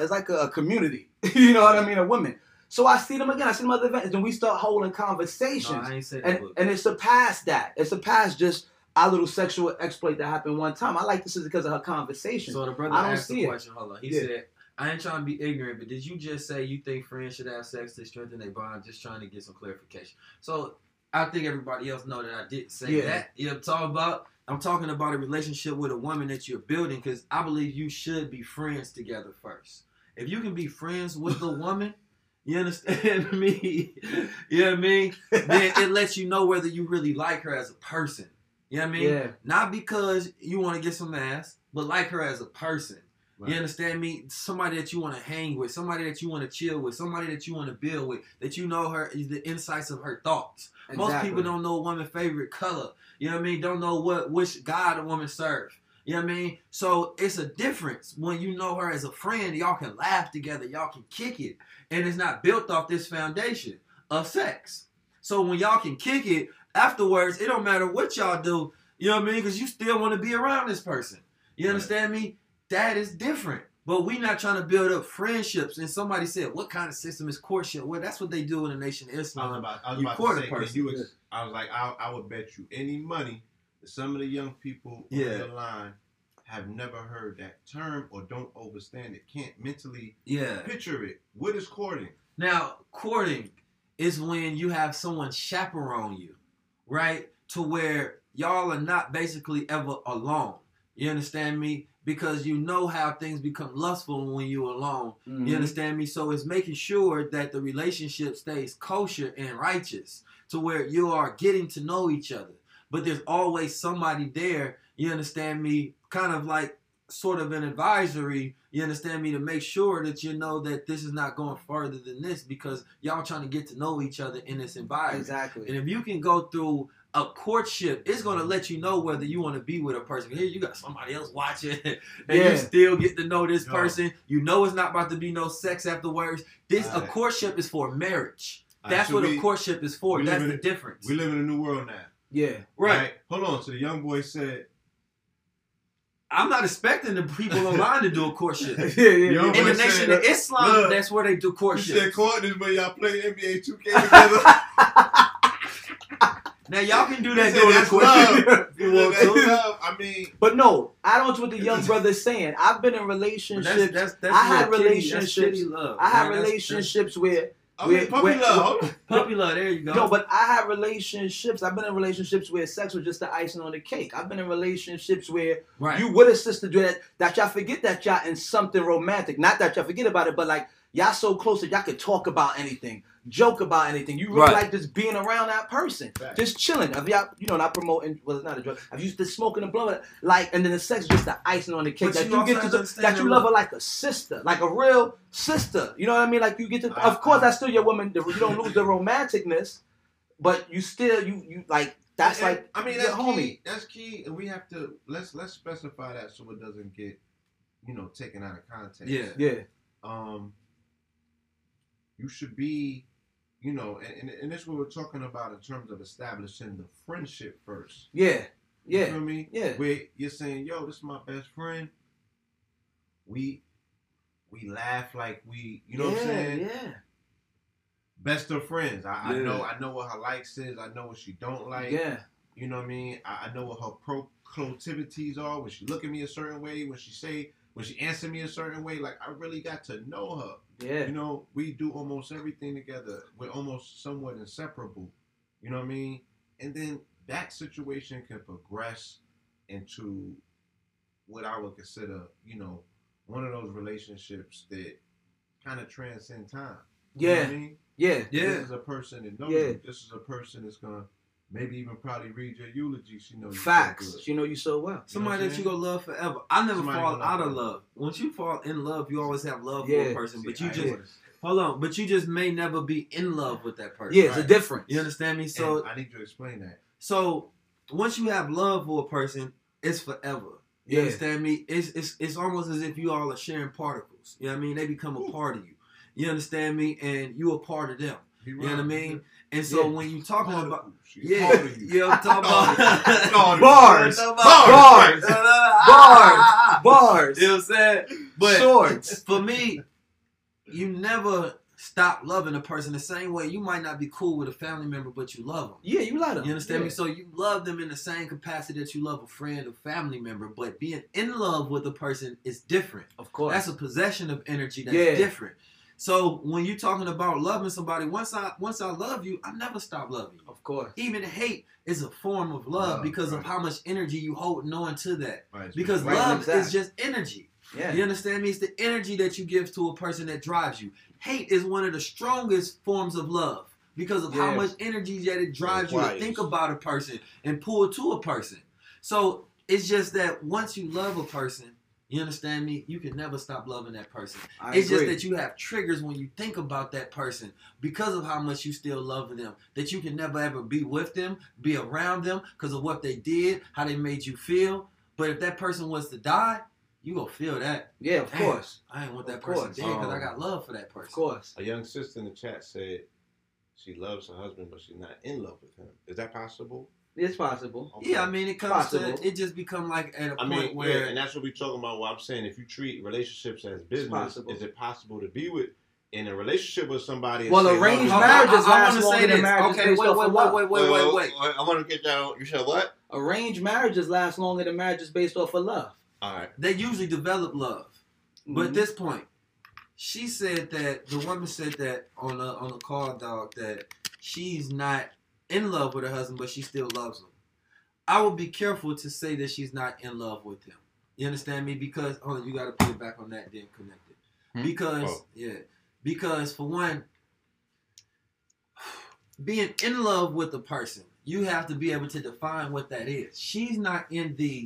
[SPEAKER 5] a community, you know what I mean, of women. So I see them again. I see them at other events, and we start holding conversations.
[SPEAKER 8] No, I ain't say that.
[SPEAKER 5] And it surpassed that. It surpassed just our little sexual exploit that happened one time. I like this is because of her conversation.
[SPEAKER 8] So the brother asked the question. Hold on. He said, I ain't trying to be ignorant, but did you just say you think friends should have sex to strengthen their bond? Just trying to get some clarification. So I think everybody else know that I didn't say
[SPEAKER 5] Yeah.
[SPEAKER 8] that. You know what I'm talking about? I'm talking about a relationship with a woman that you're building, because I believe you should be friends together first. If you can be friends with a woman, you understand me? You know what I mean? Then it lets you know whether you really like her as a person. You know what I mean?
[SPEAKER 5] Yeah.
[SPEAKER 8] Not because you want to get some ass, but like her as a person.
[SPEAKER 6] Right.
[SPEAKER 8] You understand me? Somebody that you want to hang with, somebody that you want to chill with, somebody that you want to build with, that you know her the insights of her thoughts. Most
[SPEAKER 5] Exactly.
[SPEAKER 8] people don't know a woman's favorite color. You know what I mean? Don't know which God a woman serves. You know what I mean? So it's a difference when you know her as a friend. Y'all can laugh together. Y'all can kick it. And it's not built off this foundation of sex. So when y'all can kick it, afterwards, it don't matter what y'all do. You know what I mean? Because you still want to be around this person. You understand me? That is different. But we not trying to build up friendships. And somebody said, what kind of system is courtship? Well, that's what they do in the Nation of Islam.
[SPEAKER 6] I was
[SPEAKER 8] You
[SPEAKER 6] about
[SPEAKER 8] court
[SPEAKER 6] to
[SPEAKER 8] a
[SPEAKER 6] say, 'cause
[SPEAKER 8] person.
[SPEAKER 6] you was, I was like, I would bet you any money that some of the young people on the line have never heard that term or don't understand it, can't mentally picture it. What is courting?
[SPEAKER 8] Now, courting is when you have someone chaperone you, right? To where y'all are not basically ever alone. You understand me? Because you know how things become lustful when you're alone.
[SPEAKER 5] Mm-hmm.
[SPEAKER 8] You understand me? So it's making sure that the relationship stays kosher and righteous to where you are getting to know each other. But there's always somebody there, you understand me, kind of like sort of an advisory, you understand me, to make sure that you know that this is not going further than this, because y'all trying to get to know each other in this environment.
[SPEAKER 5] Exactly.
[SPEAKER 8] And if you can go through a courtship, it's going to let you know whether you want to be with a person. Here you got somebody else watching, and you still get to know this person. You know it's not about to be no sex afterwards. A courtship is for marriage. That's what a courtship is for. That's the difference.
[SPEAKER 6] We live in a new world now.
[SPEAKER 5] Yeah.
[SPEAKER 8] Right.
[SPEAKER 6] Hold on. So the young boy said,
[SPEAKER 8] I'm not expecting the people online to do a courtship.
[SPEAKER 5] Yeah.
[SPEAKER 8] In the Nation of Islam, that's where they do courtship.
[SPEAKER 6] You said courting is when y'all play NBA 2K together.
[SPEAKER 8] Now y'all can do that
[SPEAKER 6] He said
[SPEAKER 8] during the
[SPEAKER 6] that's
[SPEAKER 8] courtship.
[SPEAKER 6] love.
[SPEAKER 8] If you want to.
[SPEAKER 6] Love. I mean,
[SPEAKER 5] But no, I don't know what the young brother's saying. I've been in relationships.
[SPEAKER 8] That's
[SPEAKER 5] I had
[SPEAKER 8] real kitty-
[SPEAKER 5] relationships.
[SPEAKER 8] that's kitty love,
[SPEAKER 5] I had
[SPEAKER 8] man. That's-
[SPEAKER 5] relationships where.
[SPEAKER 6] puppy love.
[SPEAKER 8] Puppy love, there you go.
[SPEAKER 5] No, but I have relationships. I've been in relationships where sex was just the icing on the cake. I've been in relationships where you with a sister do that y'all forget that y'all in something romantic. Not that y'all forget about it, but like y'all so close that y'all could talk about anything, joke about anything. You really like just being around that person, just chilling. If y'all, not promoting, well, it's not a drug. If you just smoking and blowing, like, and then the sex is just the icing on the cake.
[SPEAKER 8] But
[SPEAKER 5] That
[SPEAKER 8] you
[SPEAKER 5] you get
[SPEAKER 8] also
[SPEAKER 5] to
[SPEAKER 8] understand
[SPEAKER 5] that you
[SPEAKER 8] that
[SPEAKER 5] love her like a sister, like a real sister. You know what I mean? Like you get to. Of course, that's still your woman. You don't lose the romanticness, but you still you like. That's like,
[SPEAKER 6] I mean,
[SPEAKER 5] your
[SPEAKER 6] that's
[SPEAKER 5] homie.
[SPEAKER 6] key. That's key, and we have to let's specify that so it doesn't get, taken out of context.
[SPEAKER 5] Yeah.
[SPEAKER 6] You should be, and this is what we're talking about in terms of establishing the friendship first.
[SPEAKER 5] Yeah.
[SPEAKER 6] You feel me?
[SPEAKER 5] Yeah.
[SPEAKER 6] Where you're saying, yo, this is my best friend. We laugh like we, you know what I'm saying?
[SPEAKER 5] Yeah.
[SPEAKER 6] Best of friends. I know what her likes is. I know what she don't like.
[SPEAKER 5] Yeah.
[SPEAKER 6] You know what I mean? I know what her proclivities are. When she look at me a certain way, when she answer me a certain way, like I really got to know her.
[SPEAKER 5] Yeah.
[SPEAKER 6] We do almost everything together. We're almost somewhat inseparable. You know what I mean? And then that situation can progress into what I would consider, one of those relationships that kind of transcend time. You know what I mean?
[SPEAKER 5] Yeah.
[SPEAKER 6] This is a person that knows you. This is a person that's gonna maybe even probably read your eulogy. She knows
[SPEAKER 5] Facts.
[SPEAKER 6] you so good.
[SPEAKER 5] She know you so well.
[SPEAKER 8] Somebody that you gonna love forever. I never fall out of love. Once you fall in love, you always have love for a person. But you just hold on. But you just may never be in love with that person.
[SPEAKER 5] Yeah, it's a difference.
[SPEAKER 8] You understand me? So
[SPEAKER 6] and I need you to explain that.
[SPEAKER 8] So once you have love for a person, it's forever. You understand me? It's almost as if you all are sharing particles. You know what I mean? They become a part of you. You understand me? And you a part of them. You know what I mean? And so when you talking about you talking about
[SPEAKER 5] bars.
[SPEAKER 8] You know what I'm saying? But
[SPEAKER 5] swords.
[SPEAKER 8] For me, you never stop loving a person the same way. You might not be cool with a family member, but you love them.
[SPEAKER 5] Yeah, you love them.
[SPEAKER 8] You understand me? So you love them in the same capacity that you love a friend or family member, but being in love with a person is different.
[SPEAKER 5] Of course.
[SPEAKER 8] That's a possession of energy that's different. So when you're talking about loving somebody, once I love you, I never stop loving you.
[SPEAKER 5] Of course.
[SPEAKER 8] Even hate is a form of love because of how much energy you holding on to that.
[SPEAKER 6] Right.
[SPEAKER 8] Because love is just energy.
[SPEAKER 5] Yeah.
[SPEAKER 8] You understand me? It's the energy that you give to a person that drives you. Hate is one of the strongest forms of love because of how much energy that it drives you to think about a person and pull to a person. So it's just that once you love a person, you understand me? You can never stop loving that person. It's just that you have triggers when you think about that person because of how much you still love them. That you can never ever be with them, be around them because of what they did, how they made you feel. But if that person was to die, you gonna feel that.
[SPEAKER 5] Yeah, of course.
[SPEAKER 8] I ain't want that person dead because I got love for that person.
[SPEAKER 5] Of course.
[SPEAKER 6] A young sister in the chat said she loves her husband, but she's not in love with him. Is that possible?
[SPEAKER 5] It's possible.
[SPEAKER 6] Okay.
[SPEAKER 8] Yeah, I mean, it comes to, it just become like at a point where...
[SPEAKER 6] and that's what we're talking about. What I'm saying, if you treat relationships as business, is it possible to be in a relationship with somebody?
[SPEAKER 5] Well, arranged marriages last longer than marriages
[SPEAKER 8] based off of love. Wait.
[SPEAKER 6] I want to get down. You said what?
[SPEAKER 5] Arranged marriages last longer than marriages based off of love.
[SPEAKER 6] All right.
[SPEAKER 8] They usually develop love. But at this point, she said that, the woman said that on the call, dog, that she's not in love with her husband, but she still loves him. I would be careful to say that she's not in love with him. You understand me? Because, hold on, you got to put it back on that, then connect it. Because for one, being in love with a person, you have to be able to define what that is. She's not in the,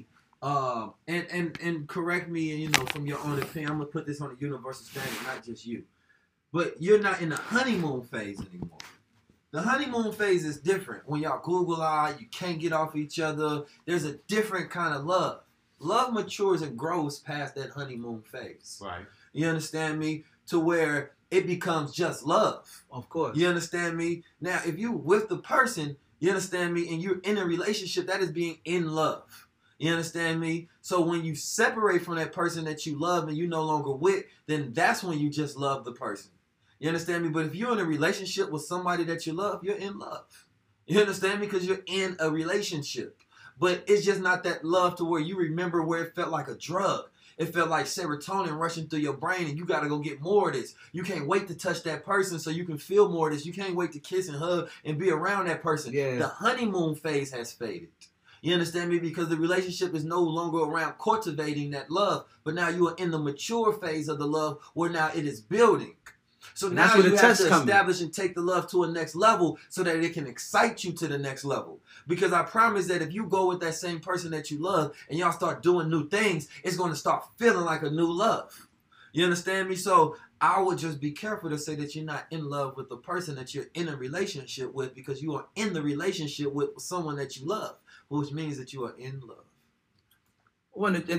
[SPEAKER 8] and correct me, you know, from your own opinion, I'm going to put this on a universal standard, not just you. But you're not in the honeymoon phase anymore. The honeymoon phase is different. When y'all Google out, you can't get off each other. There's a different kind of love. Love matures and grows past that honeymoon phase.
[SPEAKER 6] Right.
[SPEAKER 8] You understand me? To where it becomes just love.
[SPEAKER 5] Of course.
[SPEAKER 8] You understand me? Now, if you with the person, you understand me, and you're in a relationship, that is being in love. You understand me? So when you separate from that person that you love and you no longer with, then that's when you just love the person. You understand me? But if you're in a relationship with somebody that you love, you're in love. You understand me? Because you're in a relationship. But it's just not that love to where you remember where it felt like a drug. It felt like serotonin rushing through your brain and you got to go get more of this. You can't wait to touch that person so you can feel more of this. You can't wait to kiss and hug and be around that person.
[SPEAKER 5] Yeah.
[SPEAKER 8] The honeymoon phase has faded. You understand me? Because the relationship is no longer around cultivating that love. But now you are in the mature phase of the love where now it is building. So now you have to establish and take the love to a next level so that it can excite you to the next level. Because I promise that if you go with that same person that you love and y'all start doing new things, it's going to start feeling like a new love. You understand me? So I would just be careful to say that you're not in love with the person that you're in a relationship with because you are in the relationship with someone that you love, which means that you are in love.
[SPEAKER 5] Well, in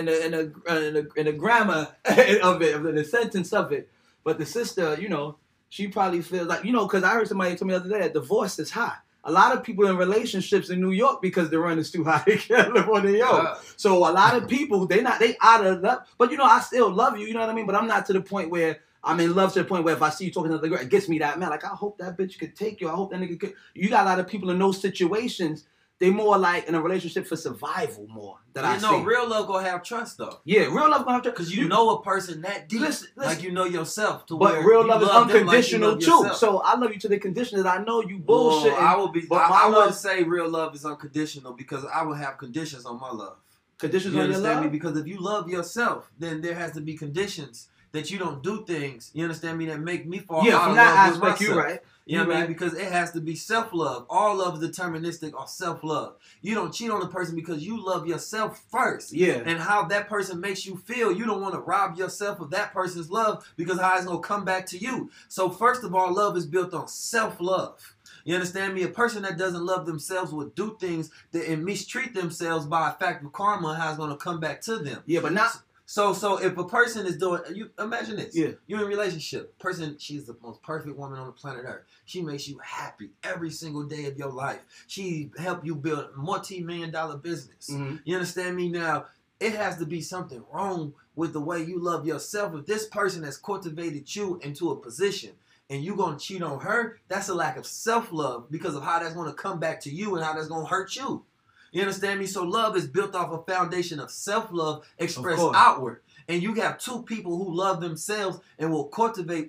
[SPEAKER 5] the grammar of it, in the sentence of it. But the sister, you know, she probably feels like, you know, because I heard somebody tell me the other day that divorce is high. A lot of people in relationships in New York because the rent is too high, they can't live on their own. Yeah. So a lot of people, they out of love. But, you know, I still love you, you know what I mean? But I'm not to the point where I'm in love to the point where if I see you talking to another girl, it gets me that, man, like, I hope that bitch could take you. I hope that nigga could. You got a lot of people in those situations. They more like in a relationship for survival more.
[SPEAKER 8] Real love gonna have trust though.
[SPEAKER 5] Yeah, real love gonna have trust.
[SPEAKER 8] Because you know a person that deep, listen, like you know yourself.
[SPEAKER 5] But real love is unconditional too. So I love you to the condition that I know you bullshit.
[SPEAKER 8] Well, I wouldn't say real love is unconditional because I would have conditions on my love.
[SPEAKER 5] Conditions
[SPEAKER 8] you
[SPEAKER 5] on your love?
[SPEAKER 8] understand me? Because if you love yourself, then there has to be conditions that you don't do things. You understand me? That make me fall out of love with myself. Yeah, from that aspect, you're right. You know what I mean? Because it has to be self-love. All love is deterministic or self-love. You don't cheat on a person because you love yourself first.
[SPEAKER 5] Yeah.
[SPEAKER 8] And how that person makes you feel. You don't want to rob yourself of that person's love because how it's going to come back to you. So first of all, love is built on self-love. You understand me? A person that doesn't love themselves will do things and mistreat themselves by a fact of karma and how it's going to come back to them.
[SPEAKER 5] Yeah, but not...
[SPEAKER 8] So if a person is doing, you imagine this.
[SPEAKER 5] Yeah.
[SPEAKER 8] You're in a relationship. Person, she's the most perfect woman on the planet Earth. She makes you happy every single day of your life. She helped you build a multi-million-dollar business. Mm-hmm. You understand me? Now, it has to be something wrong with the way you love yourself. If this person has cultivated you into a position and you're going to cheat on her, that's a lack of self-love because of how that's going to come back to you and how that's going to hurt you. You understand me? So love is built off a foundation of self-love expressed outward. And you have two people who love themselves and will cultivate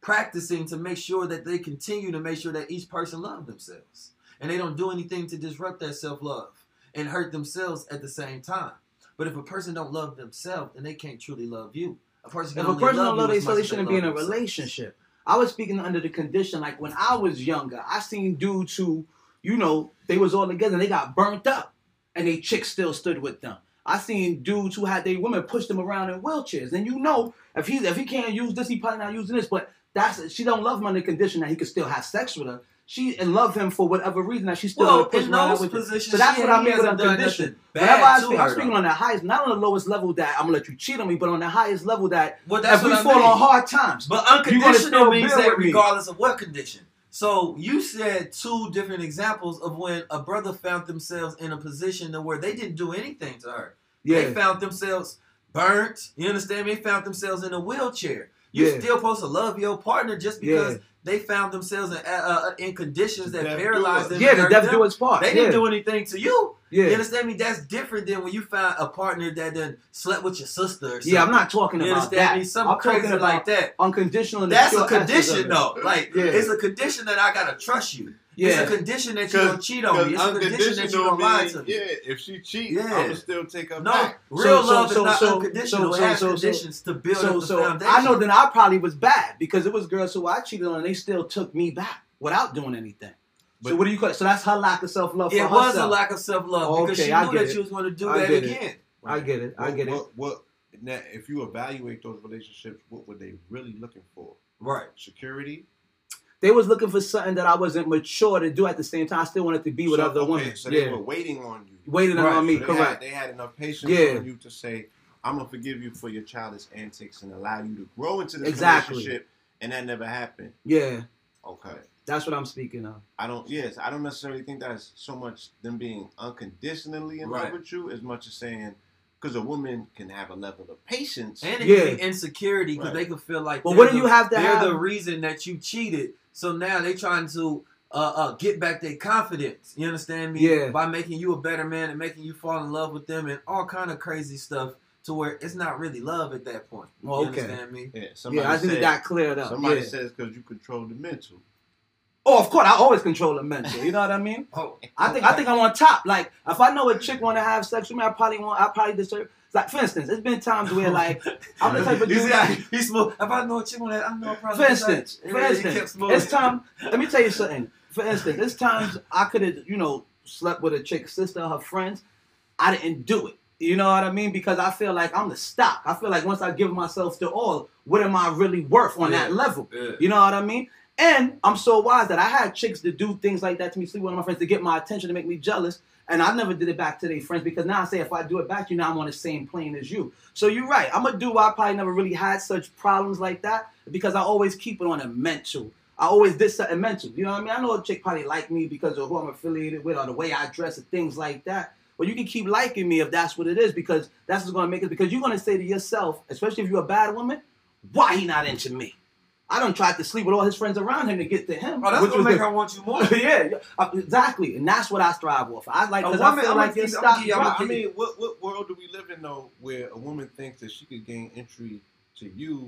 [SPEAKER 8] practicing to make sure that they continue to make sure that each person loves themselves. And they don't do anything to disrupt that self-love and hurt themselves at the same time. But if a person don't love themselves, then they can't truly love you. If a person don't love themselves,
[SPEAKER 5] they shouldn't be in a relationship. I was speaking under the condition, like when I was younger, I seen dudes who, you know, they was all together and they got burnt up and they chicks still stood with them. I seen dudes who had their women push them around in wheelchairs. And you know, if he can't use this, he probably not using this. But she don't love him under the condition that he could still have sex with her. She and love him for whatever reason that she still push around with him. So that's what I mean with unconditional. Whenever I'm speaking on the highest, not on the lowest level that I'm gonna let you cheat on me, but on the highest level that if we fall on hard times.
[SPEAKER 8] But unconditional means that regardless of what condition. So you said two different examples of when a brother found themselves in a position where they didn't do anything to her. Yeah. They found themselves burnt. You understand me? They found themselves in a wheelchair. You're still supposed to love your partner just because they found themselves in conditions that paralyzed them.
[SPEAKER 5] Yeah, the death do its part.
[SPEAKER 8] They didn't do anything to you. Yeah. You understand me? That's different than when you found a partner that done slept with your sister or something.
[SPEAKER 5] Yeah, I'm not talking about that.
[SPEAKER 8] Me? Something crazy like that.
[SPEAKER 5] Unconditional.
[SPEAKER 8] That's a condition, though. Like, it's a condition that I gotta trust you. Yeah. It's a condition that you don't cheat on me. It's a condition that you don't lie to me.
[SPEAKER 6] Yeah, if she cheats, I'm going to still take her back.
[SPEAKER 8] Real love is not unconditional. It has conditions to build up the foundation.
[SPEAKER 5] I know that I probably was bad because it was girls who I cheated on and they still took me back without doing anything. So what do you call it? So that's her lack of self-love for herself.
[SPEAKER 8] It was a lack of self-love because she knew that she was going to do that again.
[SPEAKER 5] I get it. I get it.
[SPEAKER 6] Now, if you evaluate those relationships, what were they really looking for?
[SPEAKER 8] Right.
[SPEAKER 6] Security?
[SPEAKER 5] They was looking for something that I wasn't mature to do at the same time. I still wanted to be with other women.
[SPEAKER 6] So they were waiting on you.
[SPEAKER 5] Waiting on me,
[SPEAKER 6] so
[SPEAKER 5] correct.
[SPEAKER 6] They had enough patience on you to say, I'm going to forgive you for your childish antics and allow you to grow into this relationship. And that never happened.
[SPEAKER 5] Yeah.
[SPEAKER 6] Okay.
[SPEAKER 5] That's what I'm speaking of.
[SPEAKER 6] I don't necessarily think that's so much them being unconditionally in love with you as much as saying, because a woman can have a level of patience.
[SPEAKER 8] And it can be insecurity because they can feel like
[SPEAKER 5] what do you have to
[SPEAKER 8] they're the reason that you cheated. So now they're trying to get back their confidence. You understand me?
[SPEAKER 5] Yeah.
[SPEAKER 8] By making you a better man and making you fall in love with them and all kind of crazy stuff to where it's not really love at that point. You understand me?
[SPEAKER 6] Yeah,
[SPEAKER 5] I think that cleared up.
[SPEAKER 6] Somebody says because you control the mental.
[SPEAKER 5] Oh, of course, I always control the mental. You know what I mean? I think I'm on top. Like, if I know a chick want to have sex with me, I probably deserve. Like, for instance, there's been times where, like, I'm the type of dude.
[SPEAKER 8] He's smooth. If I know a chick want to, I know I probably.
[SPEAKER 5] For instance, it's time. Let me tell you something. For instance, there's times I could have, slept with a chick's sister or her friends. I didn't do it. You know what I mean? Because I feel like I'm the stock. I feel like once I give myself to all, what am I really worth on that level? Yeah. You know what I mean? And I'm so wise that I had chicks to do things like that to me, sleep with my friends to get my attention, to make me jealous. And I never did it back to their friends because now I say if I do it back to you, now I'm on the same plane as you. So you're right. I'm a dude. I probably never really had such problems like that because I always keep it on a mental. I always did something mental. You know what I mean? I know a chick probably like me because of who I'm affiliated with or the way I dress and things like that. But you can keep liking me if that's what it is because that's what's going to make it. Because you're going to say to yourself, especially if you're a bad woman, why he not into me? I done tried to sleep with all his friends around him to get to him.
[SPEAKER 8] Oh, that's what make her want you more.
[SPEAKER 5] Yeah, exactly. And that's what I strive for. I like, because I feel like you're stuck.
[SPEAKER 6] I mean, what world do we live in, though, where a woman thinks that she could gain entry to you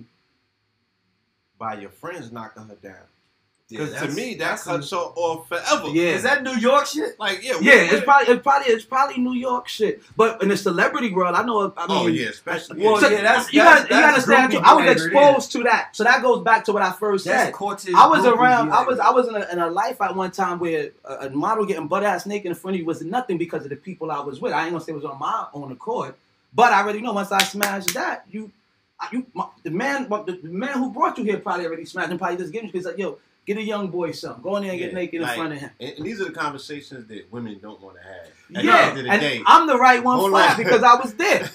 [SPEAKER 6] by your friends knocking her down? Because to me, that cuts her off forever.
[SPEAKER 5] Yeah.
[SPEAKER 8] Is that New York shit?
[SPEAKER 6] Like,
[SPEAKER 5] it's probably New York shit. But in the celebrity world, I know.
[SPEAKER 6] Especially.
[SPEAKER 5] Well, you gotta understand. I was exposed to that, so that goes back to what I first said. I was around. I was in a life at one time where a model getting butt ass naked in front of you was nothing because of the people I was with. I ain't gonna say it was on my own accord, but I already know once I smashed that, the man who brought you here probably already smashed and probably just gave you because like, yo. Get a young boy something. Go in there and get naked in front of him.
[SPEAKER 6] And these are the conversations that women don't want to have.
[SPEAKER 5] At the end of the day. I'm the right one for it because I was there.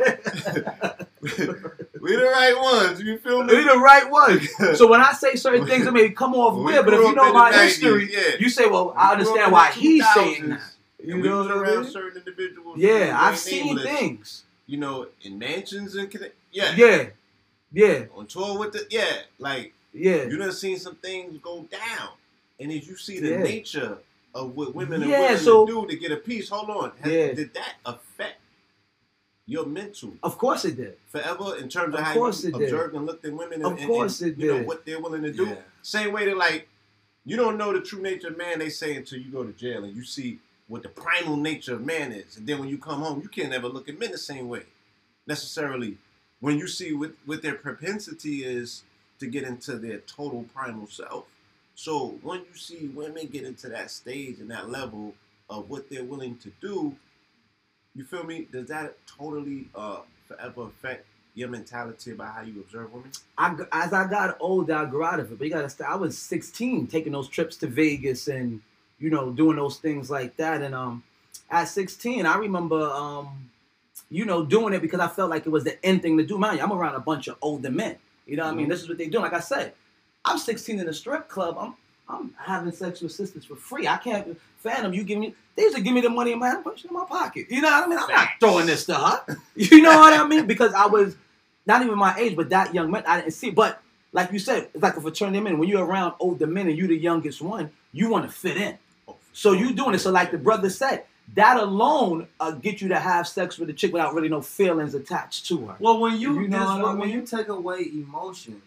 [SPEAKER 6] We're the right ones. You feel me?
[SPEAKER 5] We're the right ones. So when I say certain things, it may come off weird, but if you know my history, you say, well, I understand why he's saying that.
[SPEAKER 6] You know what I mean? Certain individuals.
[SPEAKER 5] Yeah, I've seen things.
[SPEAKER 6] In mansions and
[SPEAKER 5] Yeah.
[SPEAKER 6] On tour with you done seen some things go down. And as you see the nature of what women are willing to do to get a piece, hold on. Did that affect your mental.
[SPEAKER 5] Of course it did.
[SPEAKER 6] Forever, in terms of
[SPEAKER 5] Of
[SPEAKER 6] how
[SPEAKER 5] course
[SPEAKER 6] you
[SPEAKER 5] it did.
[SPEAKER 6] observed and looked at women
[SPEAKER 5] Of
[SPEAKER 6] and
[SPEAKER 5] course it
[SPEAKER 6] you know
[SPEAKER 5] did.
[SPEAKER 6] what they're willing to do.
[SPEAKER 8] Yeah.
[SPEAKER 6] Same way that, like, you don't know the true nature of man, they say, until you go to jail and you see what the primal nature of man is. And then when you come home, you can't ever look at men the same way, necessarily. When you see what their propensity is to get into their total primal self. So when you see women get into that stage and that level of what they're willing to do, you feel me? Does that totally forever affect your mentality about how you observe women?
[SPEAKER 5] As I got older, I grew out of it. But you gotta start. I was 16, taking those trips to Vegas and, you know, doing those things like that. And at 16, I remember, you know, doing it because I felt like it was the end thing to do. Mind you, I'm around a bunch of older men. You know what I mean? This is what they do. Like I said, I'm 16 in a strip club. I'm having sex with sisters for free. I can't fathom you give me. They used to give me the money in my hand, put it in my pocket. You know what I mean? I'm not throwing this to her. You know what I mean? Because I was not even my age, but that young man, I didn't see. But like you said, it's like a fraternity of men. When you're around older men and you're the youngest one, you want to fit in. So you doing it. So like the brother said, that alone get you to have sex with a chick without really no feelings attached to her.
[SPEAKER 8] Well, when you,
[SPEAKER 5] You know what I
[SPEAKER 8] when
[SPEAKER 5] mean?
[SPEAKER 8] you take away emotions,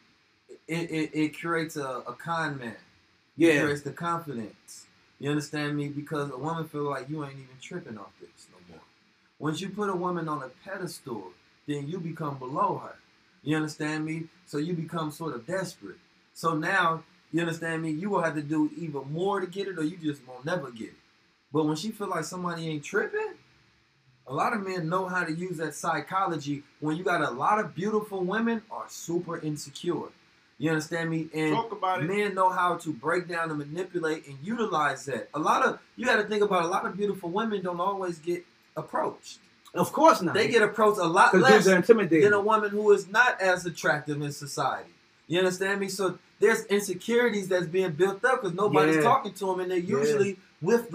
[SPEAKER 8] it creates a con man. It
[SPEAKER 5] Yeah.
[SPEAKER 8] creates the confidence. You understand me? Because a woman feel like you ain't even tripping off this no more. Once you put a woman on a pedestal, then you become below her. You understand me? So you become sort of desperate. So now, you understand me? You will have to do either more to get it or you just won't never get it. But when she feel like somebody ain't tripping, a lot of men know how to use that psychology when you got a lot of beautiful women are super insecure. You understand me? And
[SPEAKER 6] Talk about it.
[SPEAKER 8] men know how to break down and manipulate and utilize that. You got to think about a lot of beautiful women don't always get approached.
[SPEAKER 5] Of course not.
[SPEAKER 8] They get approached a lot
[SPEAKER 5] because
[SPEAKER 8] less
[SPEAKER 5] dudes are intimidated.
[SPEAKER 8] than a woman who is not as attractive in society. You understand me? So there's insecurities that's being built up because nobody's
[SPEAKER 5] Yeah.
[SPEAKER 8] talking to them, and they're usually with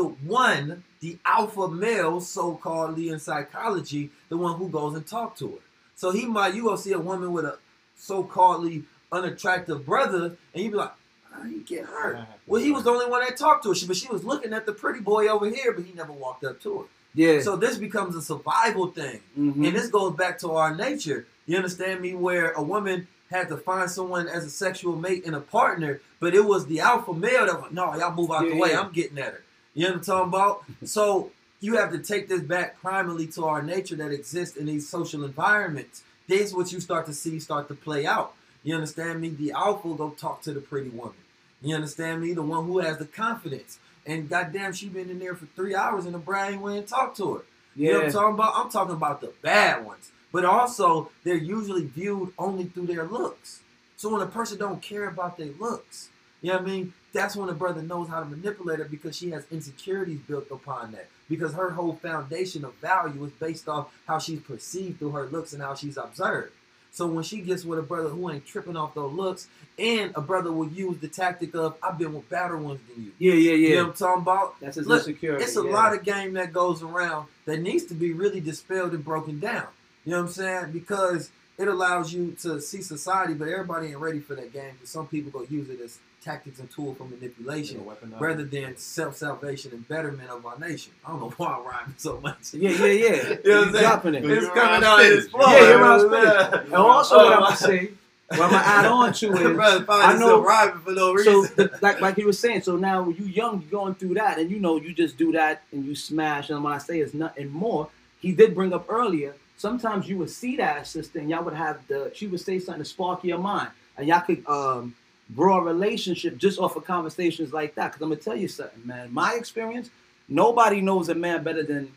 [SPEAKER 8] the alpha male, so-called in psychology, the one who goes and talk to her. So you gonna see a woman with a so-called unattractive brother, and you be like, how did he get hurt? Well, he was the only one that talked to her, but she was looking at the pretty boy over here, but he never walked up to her.
[SPEAKER 5] Yeah.
[SPEAKER 8] So this becomes a survival thing.
[SPEAKER 5] Mhm.
[SPEAKER 8] And this goes back to our nature. You understand me? Where a woman had to find someone as a sexual mate and a partner, but it was the alpha male that was like, no, y'all move out the way.
[SPEAKER 5] Yeah.
[SPEAKER 8] I'm getting at her. You know what I'm talking about? So you have to take this back primarily to our nature that exists in these social environments. This is what you start to see start to play out. You understand me? The alpha go talk to the pretty woman. You understand me? The one who has the confidence. And goddamn, she been in there for 3 hours and the brain went and talked to her. You know what I'm talking about? I'm talking about the bad ones. But also, they're usually viewed only through their looks. So when a person don't care about their looks, you know what I mean? That's when a brother knows how to manipulate her because she has insecurities built upon that. Because her whole foundation of value is based off how she's perceived through her looks and how she's observed. So when she gets with a brother who ain't tripping off those looks, and a brother will use the tactic of, I've been with better ones than you.
[SPEAKER 5] Yeah.
[SPEAKER 8] You know what I'm talking about?
[SPEAKER 5] That's his
[SPEAKER 8] Look,
[SPEAKER 5] insecurity.
[SPEAKER 8] it's a lot of game that goes around that needs to be really dispelled and broken down. You know what I'm saying? Because it allows you to see society, but everybody ain't ready for that game. Because some people go use it as tactics and tool for manipulation rather than self-salvation and betterment of our nation. I don't know why I'm rhyming so much.
[SPEAKER 5] Yeah.
[SPEAKER 8] You know what I'm saying?
[SPEAKER 5] Dropping it.
[SPEAKER 8] It's coming out of his flow.
[SPEAKER 5] Yeah, you're around spinach. And also what I'm gonna say, what I'm gonna add on to is,
[SPEAKER 8] I know rhyming for no reason.
[SPEAKER 5] so like you were saying, so now when you young, you're going through that, and you know you just do that and you smash. And when I say it's nothing more, he did bring up earlier. Sometimes you would see that sister, and y'all would have she would say something to spark your mind, and y'all could grow a relationship just off of conversations like that. Because I'm gonna tell you something, man. My experience, nobody knows a man better than,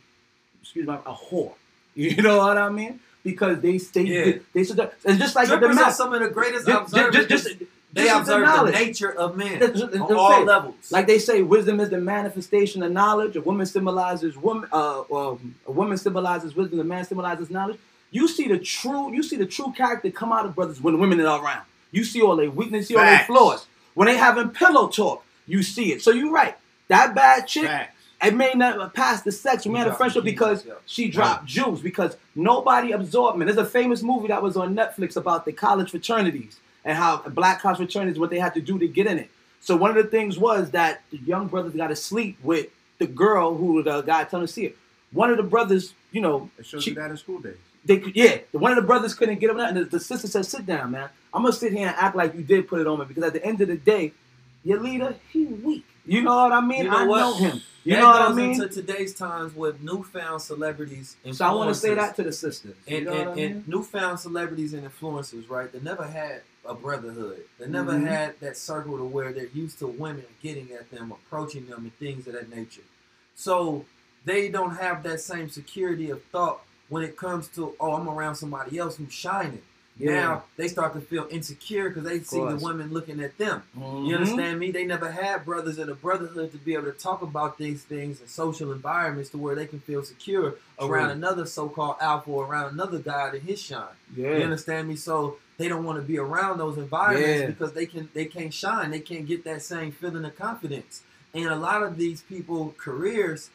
[SPEAKER 5] a whore. You know what I mean? Because they it's just like
[SPEAKER 8] Strippers
[SPEAKER 5] the
[SPEAKER 8] are some of the greatest observers. They observe the nature of men on all levels.
[SPEAKER 5] Like they say, wisdom is the manifestation of knowledge. A woman symbolizes a woman symbolizes wisdom. A man symbolizes knowledge. You see the true character come out of brothers when women are around. You see all their weaknesses, see all their flaws. When they having pillow talk, you see it. So you're right. That bad chick, it may not pass the sex. We had a friendship because she dropped jewels. Because nobody absorbed, man. There's a famous movie that was on Netflix about the college fraternities and how black college fraternities, what they had to do to get in it. So one of the things was that the young brothers got to sleep with the girl who the guy telling to see it. one of the brothers, you know,
[SPEAKER 6] It shows you that in school days.
[SPEAKER 5] one of the brothers couldn't get him out, and the sister said, "Sit down, man. I'm gonna sit here and act like you did put it on me because at the end of the day, your leader, he weak. You know what I mean?
[SPEAKER 8] You know
[SPEAKER 5] I
[SPEAKER 8] what?
[SPEAKER 5] know him. You
[SPEAKER 8] That
[SPEAKER 5] know what I
[SPEAKER 8] goes
[SPEAKER 5] mean?
[SPEAKER 8] into today's times with newfound celebrities.
[SPEAKER 5] So I want to say
[SPEAKER 8] influencers,
[SPEAKER 5] that to the sisters.
[SPEAKER 8] And,
[SPEAKER 5] You know what I mean?
[SPEAKER 8] and newfound celebrities and influencers, right? They never had a brotherhood. They never
[SPEAKER 5] Mhm.
[SPEAKER 8] had that circle to where they're used to women getting at them, approaching them, and things of that nature. So they don't have that same security of thought when it comes to, oh, I'm around somebody else who's shining.
[SPEAKER 5] Yeah.
[SPEAKER 8] Now they start to feel insecure because they see the
[SPEAKER 5] course.
[SPEAKER 8] women looking at them.
[SPEAKER 5] Mhm.
[SPEAKER 8] You understand me? They never had brothers in a brotherhood to be able to talk about these things in social environments to where they can feel secure around another so-called alpha or around another guy in his shine.
[SPEAKER 5] Yeah.
[SPEAKER 8] You understand me? So they don't want to be around those environments
[SPEAKER 5] Yeah.
[SPEAKER 8] because they can't shine. They can't get that same feeling of confidence. And a lot of these people careers,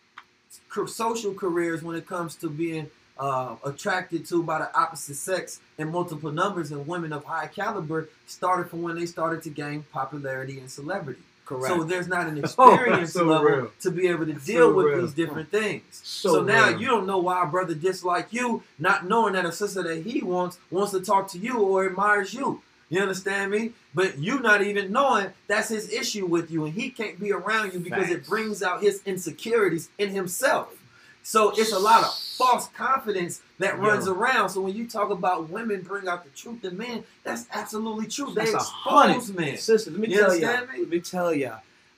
[SPEAKER 8] social careers, when it comes to being attracted to by the opposite sex in multiple numbers and women of high caliber, started from when they started to gain popularity and celebrity.
[SPEAKER 5] Correct.
[SPEAKER 8] So there's not an
[SPEAKER 5] Oh,
[SPEAKER 8] experience
[SPEAKER 5] so
[SPEAKER 8] level
[SPEAKER 5] real.
[SPEAKER 8] to be able to
[SPEAKER 5] So
[SPEAKER 8] deal with
[SPEAKER 5] real.
[SPEAKER 8] these different things.
[SPEAKER 5] So
[SPEAKER 8] now
[SPEAKER 5] real.
[SPEAKER 8] you don't know why a brother dislike you, not knowing that a sister that he wants to talk to you or admires you. You understand me? But you not even knowing that's his issue with you, and he can't be around you because it
[SPEAKER 6] Facts.
[SPEAKER 8] brings out his insecurities in himself. So it's a lot of false confidence that runs around. So when you talk about women bring out the truth in men, that's absolutely true. They
[SPEAKER 5] That's
[SPEAKER 8] expose men.
[SPEAKER 5] Sisters, let me
[SPEAKER 8] You
[SPEAKER 5] tell y'all.
[SPEAKER 8] understand me?
[SPEAKER 5] Let me tell y'all.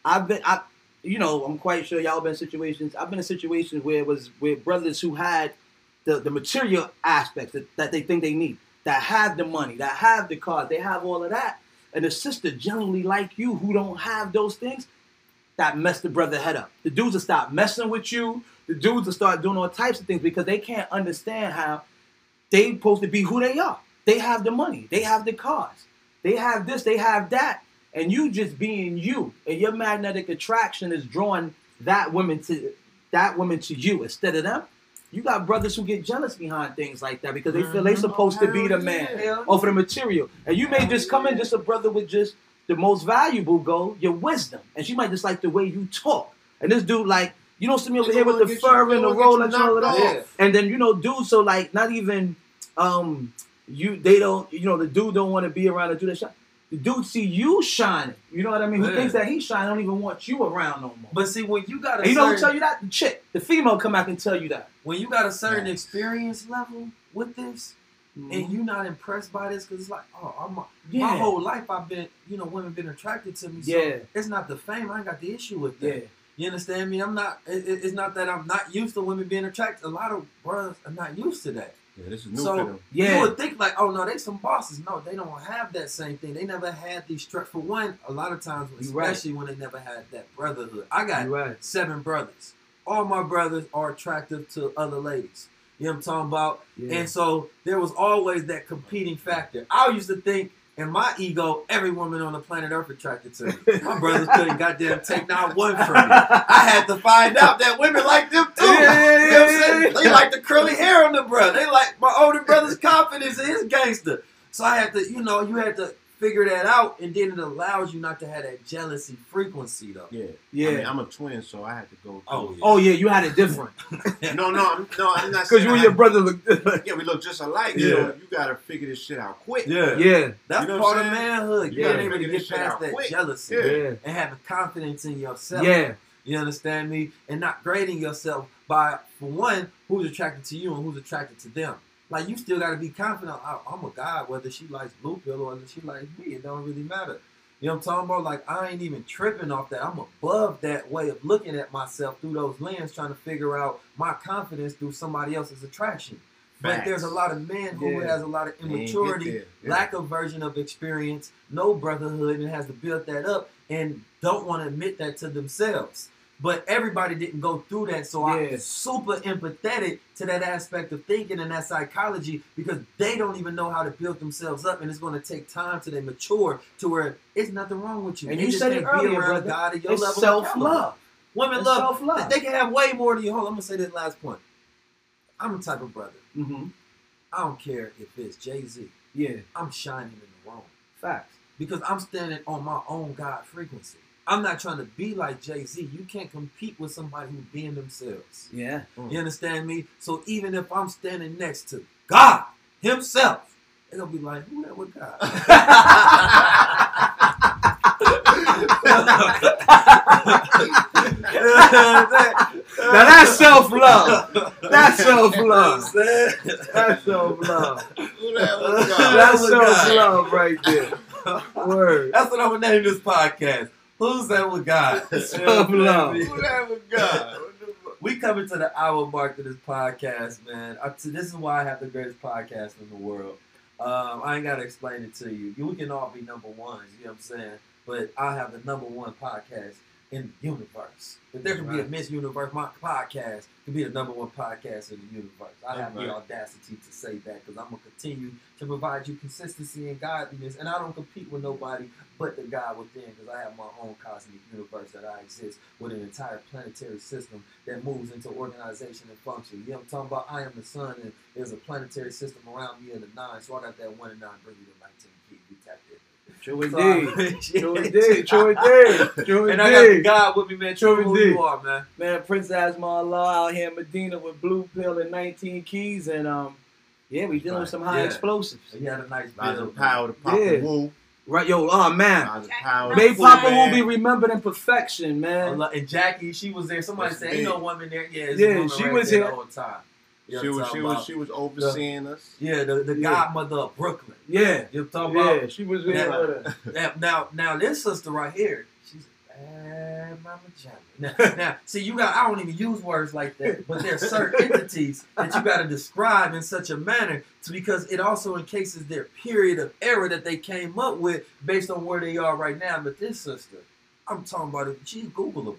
[SPEAKER 5] I'm quite sure y'all been in situations. I've been in situations where brothers who had the material aspects that they think they need, that have the money, that have the cars, they have all of that, and the sister generally like you who don't have those things, that mess the brother head up. The dudes will stop messing with you. The dudes will start doing all types of things because they can't understand how they supposed to be who they are. They have the money. They have the cars. They have this. They have that. And you just being you. And your magnetic attraction is drawing that woman to you instead of them. You got brothers who get jealous behind things like that because they feel they supposed to be the man over the material. And you may just come in just a brother with just the most valuable goal, your wisdom. And she might just like the way you talk. And this dude like, you don't see me over here with the fur and the roll and all of that.
[SPEAKER 8] Yeah.
[SPEAKER 5] And then, dudes, so like not even the dude don't want to be around to do that shit. The dude see you shining. You know what I mean? Who
[SPEAKER 8] Yeah.
[SPEAKER 5] thinks that he's shining don't even want you around no more.
[SPEAKER 8] But see, when you got
[SPEAKER 5] And you know who tell you that? The chick. The female come out and tell you that.
[SPEAKER 8] when you got a certain experience level with this, and you're not impressed by this, because it's like, my whole life I've been, women been attracted to me. So
[SPEAKER 5] Yeah.
[SPEAKER 8] it's not the fame. I ain't got the issue with that.
[SPEAKER 5] Yeah.
[SPEAKER 8] You understand me? I'm not. It's not that I'm not used to women being attracted. A lot of brothers are not used to that.
[SPEAKER 6] Yeah, this is new for
[SPEAKER 8] So
[SPEAKER 6] them.
[SPEAKER 5] Yeah.
[SPEAKER 8] you would think like, oh no, they some bosses. No, they don't have that same thing. They never had these for one. A lot of times,
[SPEAKER 5] You right.
[SPEAKER 8] especially when they never had that brotherhood. I got
[SPEAKER 5] You right.
[SPEAKER 8] 7 brothers. All my brothers are attractive to other ladies. You know what I'm talking about?
[SPEAKER 5] Yeah.
[SPEAKER 8] And so there was always that competing factor. I used to think, in my ego, every woman on the planet Earth attracted to me. My brothers couldn't goddamn take not one from me. I had to find out that women like them too. You know what I'm saying? They like the curly hair on the brother. They like my older brother's confidence in his gangster. So I had to, you had to figure that out, and then it allows you not to have that jealousy frequency though.
[SPEAKER 6] Yeah.
[SPEAKER 5] Yeah.
[SPEAKER 6] I mean, I'm a twin, so I had to go.
[SPEAKER 5] Oh yeah, you had it different.
[SPEAKER 6] No, I'm not.
[SPEAKER 5] Because
[SPEAKER 6] saying
[SPEAKER 5] you and
[SPEAKER 6] I
[SPEAKER 5] your
[SPEAKER 6] had-
[SPEAKER 5] brother look.
[SPEAKER 6] Yeah, we look just alike.
[SPEAKER 8] Yeah.
[SPEAKER 6] So you gotta figure this shit out quick.
[SPEAKER 8] Yeah.
[SPEAKER 5] Yeah.
[SPEAKER 8] That's
[SPEAKER 6] You know
[SPEAKER 8] part
[SPEAKER 6] what
[SPEAKER 8] of
[SPEAKER 6] I'm saying?
[SPEAKER 8] manhood.
[SPEAKER 6] You
[SPEAKER 8] Being
[SPEAKER 6] gotta
[SPEAKER 8] able to
[SPEAKER 6] figure
[SPEAKER 8] get
[SPEAKER 6] this shit
[SPEAKER 8] past
[SPEAKER 6] out
[SPEAKER 8] that
[SPEAKER 6] quick.
[SPEAKER 8] jealousy
[SPEAKER 5] Yeah.
[SPEAKER 8] and having confidence in yourself.
[SPEAKER 5] Yeah.
[SPEAKER 8] You understand me? And not grading yourself by, for one, who's attracted to you and who's attracted to them. Like, you still got to be confident. I'm a guy, whether she likes blue pill or whether she likes me. It don't really matter. You know what I'm talking about? Like, I ain't even tripping off that. I'm above that way of looking at myself through those lenses, trying to figure out my confidence through somebody else's attraction. But
[SPEAKER 6] Facts.
[SPEAKER 8] there's a lot of men who
[SPEAKER 5] Yeah.
[SPEAKER 8] has a lot of
[SPEAKER 6] They ain't get
[SPEAKER 8] immaturity,
[SPEAKER 6] there. Yeah.
[SPEAKER 8] lack of version of experience, no brotherhood, and has to build that up and don't want to admit that to themselves. But everybody didn't go through that, so
[SPEAKER 5] Yeah.
[SPEAKER 8] I'm super empathetic to that aspect of thinking and that psychology because they don't even know how to build themselves up, and it's going to take time till they mature to where it's nothing wrong with you.
[SPEAKER 5] And
[SPEAKER 8] They
[SPEAKER 5] you
[SPEAKER 8] just
[SPEAKER 5] said it
[SPEAKER 8] can't be
[SPEAKER 5] earlier,
[SPEAKER 8] around a
[SPEAKER 5] brother.
[SPEAKER 8] guy at your
[SPEAKER 5] It's
[SPEAKER 8] level of
[SPEAKER 5] self-love.
[SPEAKER 8] caliber. Women
[SPEAKER 5] It's
[SPEAKER 8] love
[SPEAKER 5] self-love.
[SPEAKER 8] They can have way more than you. Hold on, I'm gonna say this last point. I'm the type of brother.
[SPEAKER 5] Mm-hmm.
[SPEAKER 8] I don't care if it's Jay-Z.
[SPEAKER 5] Yeah.
[SPEAKER 8] I'm shining in the room
[SPEAKER 5] Facts.
[SPEAKER 8] because I'm standing on my own God frequency. I'm not trying to be like Jay-Z. You can't compete with somebody who's being themselves.
[SPEAKER 5] Yeah.
[SPEAKER 8] You understand me? So even if I'm standing next to God himself, they're going to be like, who that with God?
[SPEAKER 5] Now that's self-love. That's self-love. That's self-love. That's self-love right there. Word.
[SPEAKER 8] That's what I'm going to name this podcast. Who's that with God?
[SPEAKER 5] Self-love.
[SPEAKER 6] Who that with God?
[SPEAKER 8] We coming to the hour mark of this podcast, man. This is why I have the greatest podcast in the world. I ain't got to explain it to you. We can all be number ones, you know what I'm saying? But I have the number one podcast in the universe. If there could be a Miss Universe, my podcast could be the number one podcast in the universe. I have the audacity to say that because I'm going to continue to provide you consistency and godliness. And I don't compete with nobody but the God within because I have my own cosmic universe that I exist with an entire planetary system that moves into organization and function. You know what I'm talking about? I am the sun and there's a planetary system around me in the 9. So I got that 1 and 9 bring you to 19 keys. We tapped in.
[SPEAKER 5] True indeed. True indeed. True indeed. True
[SPEAKER 8] and I got the God with me, man.
[SPEAKER 5] True
[SPEAKER 8] Who
[SPEAKER 5] indeed.
[SPEAKER 8] you are, man.
[SPEAKER 5] Man, Prince Asma out here in Medina with Blue Pill and 19 keys. And, yeah, we dealing with some high explosives.
[SPEAKER 8] He had a nice
[SPEAKER 6] Lots
[SPEAKER 8] build.
[SPEAKER 6] of power to Papa Wu.
[SPEAKER 5] Right, yo, oh, man.
[SPEAKER 6] Lots of power.
[SPEAKER 5] May
[SPEAKER 6] to
[SPEAKER 5] Papa
[SPEAKER 6] man.
[SPEAKER 5] will be remembered in perfection, man.
[SPEAKER 8] And Jackie, she was there. Somebody
[SPEAKER 6] That's
[SPEAKER 8] said,
[SPEAKER 6] big.
[SPEAKER 8] ain't no woman there. Yeah, it's
[SPEAKER 5] Yeah,
[SPEAKER 8] a woman
[SPEAKER 5] she
[SPEAKER 8] right
[SPEAKER 5] was
[SPEAKER 8] there
[SPEAKER 5] here.
[SPEAKER 8] the whole time. You know
[SPEAKER 6] She
[SPEAKER 8] what I'm talking about?
[SPEAKER 6] was overseeing us.
[SPEAKER 8] Yeah, the godmother of Brooklyn.
[SPEAKER 5] Yeah.
[SPEAKER 8] You know what I'm talking about?
[SPEAKER 5] Yeah, she was there with her.
[SPEAKER 8] Now this sister right here, she's Mama Johnny. Now, see, you got, I don't even use words like that, but there are certain entities that you got to describe in such a manner because it also encases their period of era that they came up with based on where they are right now. But this sister, I'm talking about it, she's Googleable.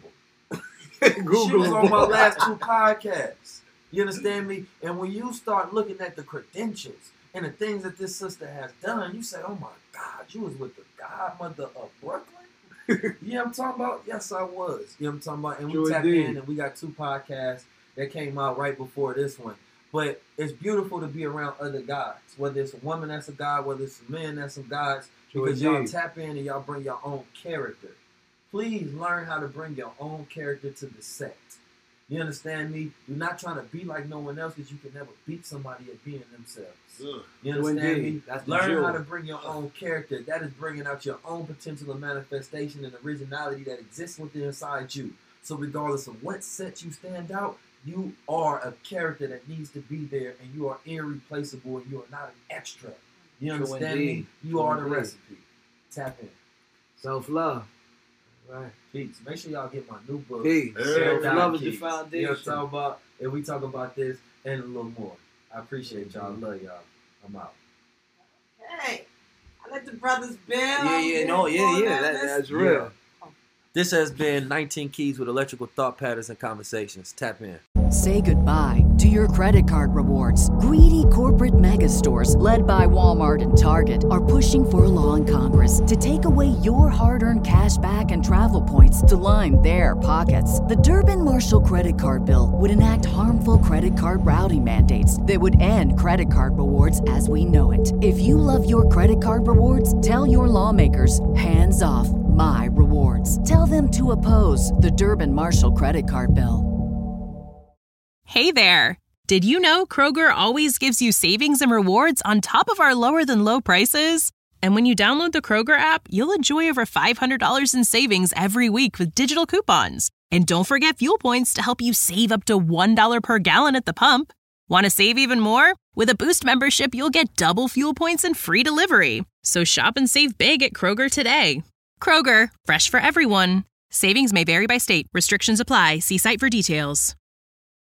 [SPEAKER 8] She was on my last 2 podcasts. You understand me? And when you start looking at the credentials and the things that this sister has done, you say, oh my God, you was with the godmother of Brooklyn? You know what I'm talking about? Yes, I was. You know what I'm talking about? And we tapped in and we got 2 podcasts that came out right before this one. But it's beautiful to be around other gods, whether it's a woman that's a god, whether it's a man that's some gods, because y'all tap in and y'all bring your own character. Please learn how to bring your own character to the set. You understand me? You're not trying to be like no one else because you can never beat somebody at being themselves. You understand me? Learn how to bring your own character. That is bringing out your own potential of manifestation and originality that exists within inside you. So regardless of what set you stand out, you are a character that needs to be there and you are irreplaceable and you are not an extra. You understand me? You are the recipe. Tap in.
[SPEAKER 5] Self-love. Right.
[SPEAKER 8] Peace. Make sure y'all get my new book.
[SPEAKER 5] Peace. Self-love is the
[SPEAKER 8] You
[SPEAKER 5] foundation.
[SPEAKER 8] know what I'm talking about? And we talk about this and a little more. I appreciate y'all. I love y'all. I'm out.
[SPEAKER 7] Hey, I let the brothers build.
[SPEAKER 5] That's real.
[SPEAKER 8] This has been 19 Keys with electrical thought patterns and conversations. Tap in.
[SPEAKER 1] Say goodbye to your credit card rewards. Greedy corporate mega stores, led by Walmart and Target, are pushing for a law in Congress to take away your hard-earned cash back and travel points to line their pockets. The Durbin-Marshall credit card bill would enact harmful credit card routing mandates that would end credit card rewards as we know it. If you love your credit card rewards, tell your lawmakers, hands off my rewards. Tell them to oppose the Durbin-Marshall credit card bill.
[SPEAKER 9] Hey there! Did you know Kroger always gives you savings and rewards on top of our lower-than-low prices? And when you download the Kroger app, you'll enjoy over $500 in savings every week with digital coupons. And don't forget fuel points to help you save up to $1 per gallon at the pump. Want to save even more? With a Boost membership, you'll get double fuel points and free delivery. So shop and save big at Kroger today. Kroger, fresh for everyone. Savings may vary by state. Restrictions apply. See site for details.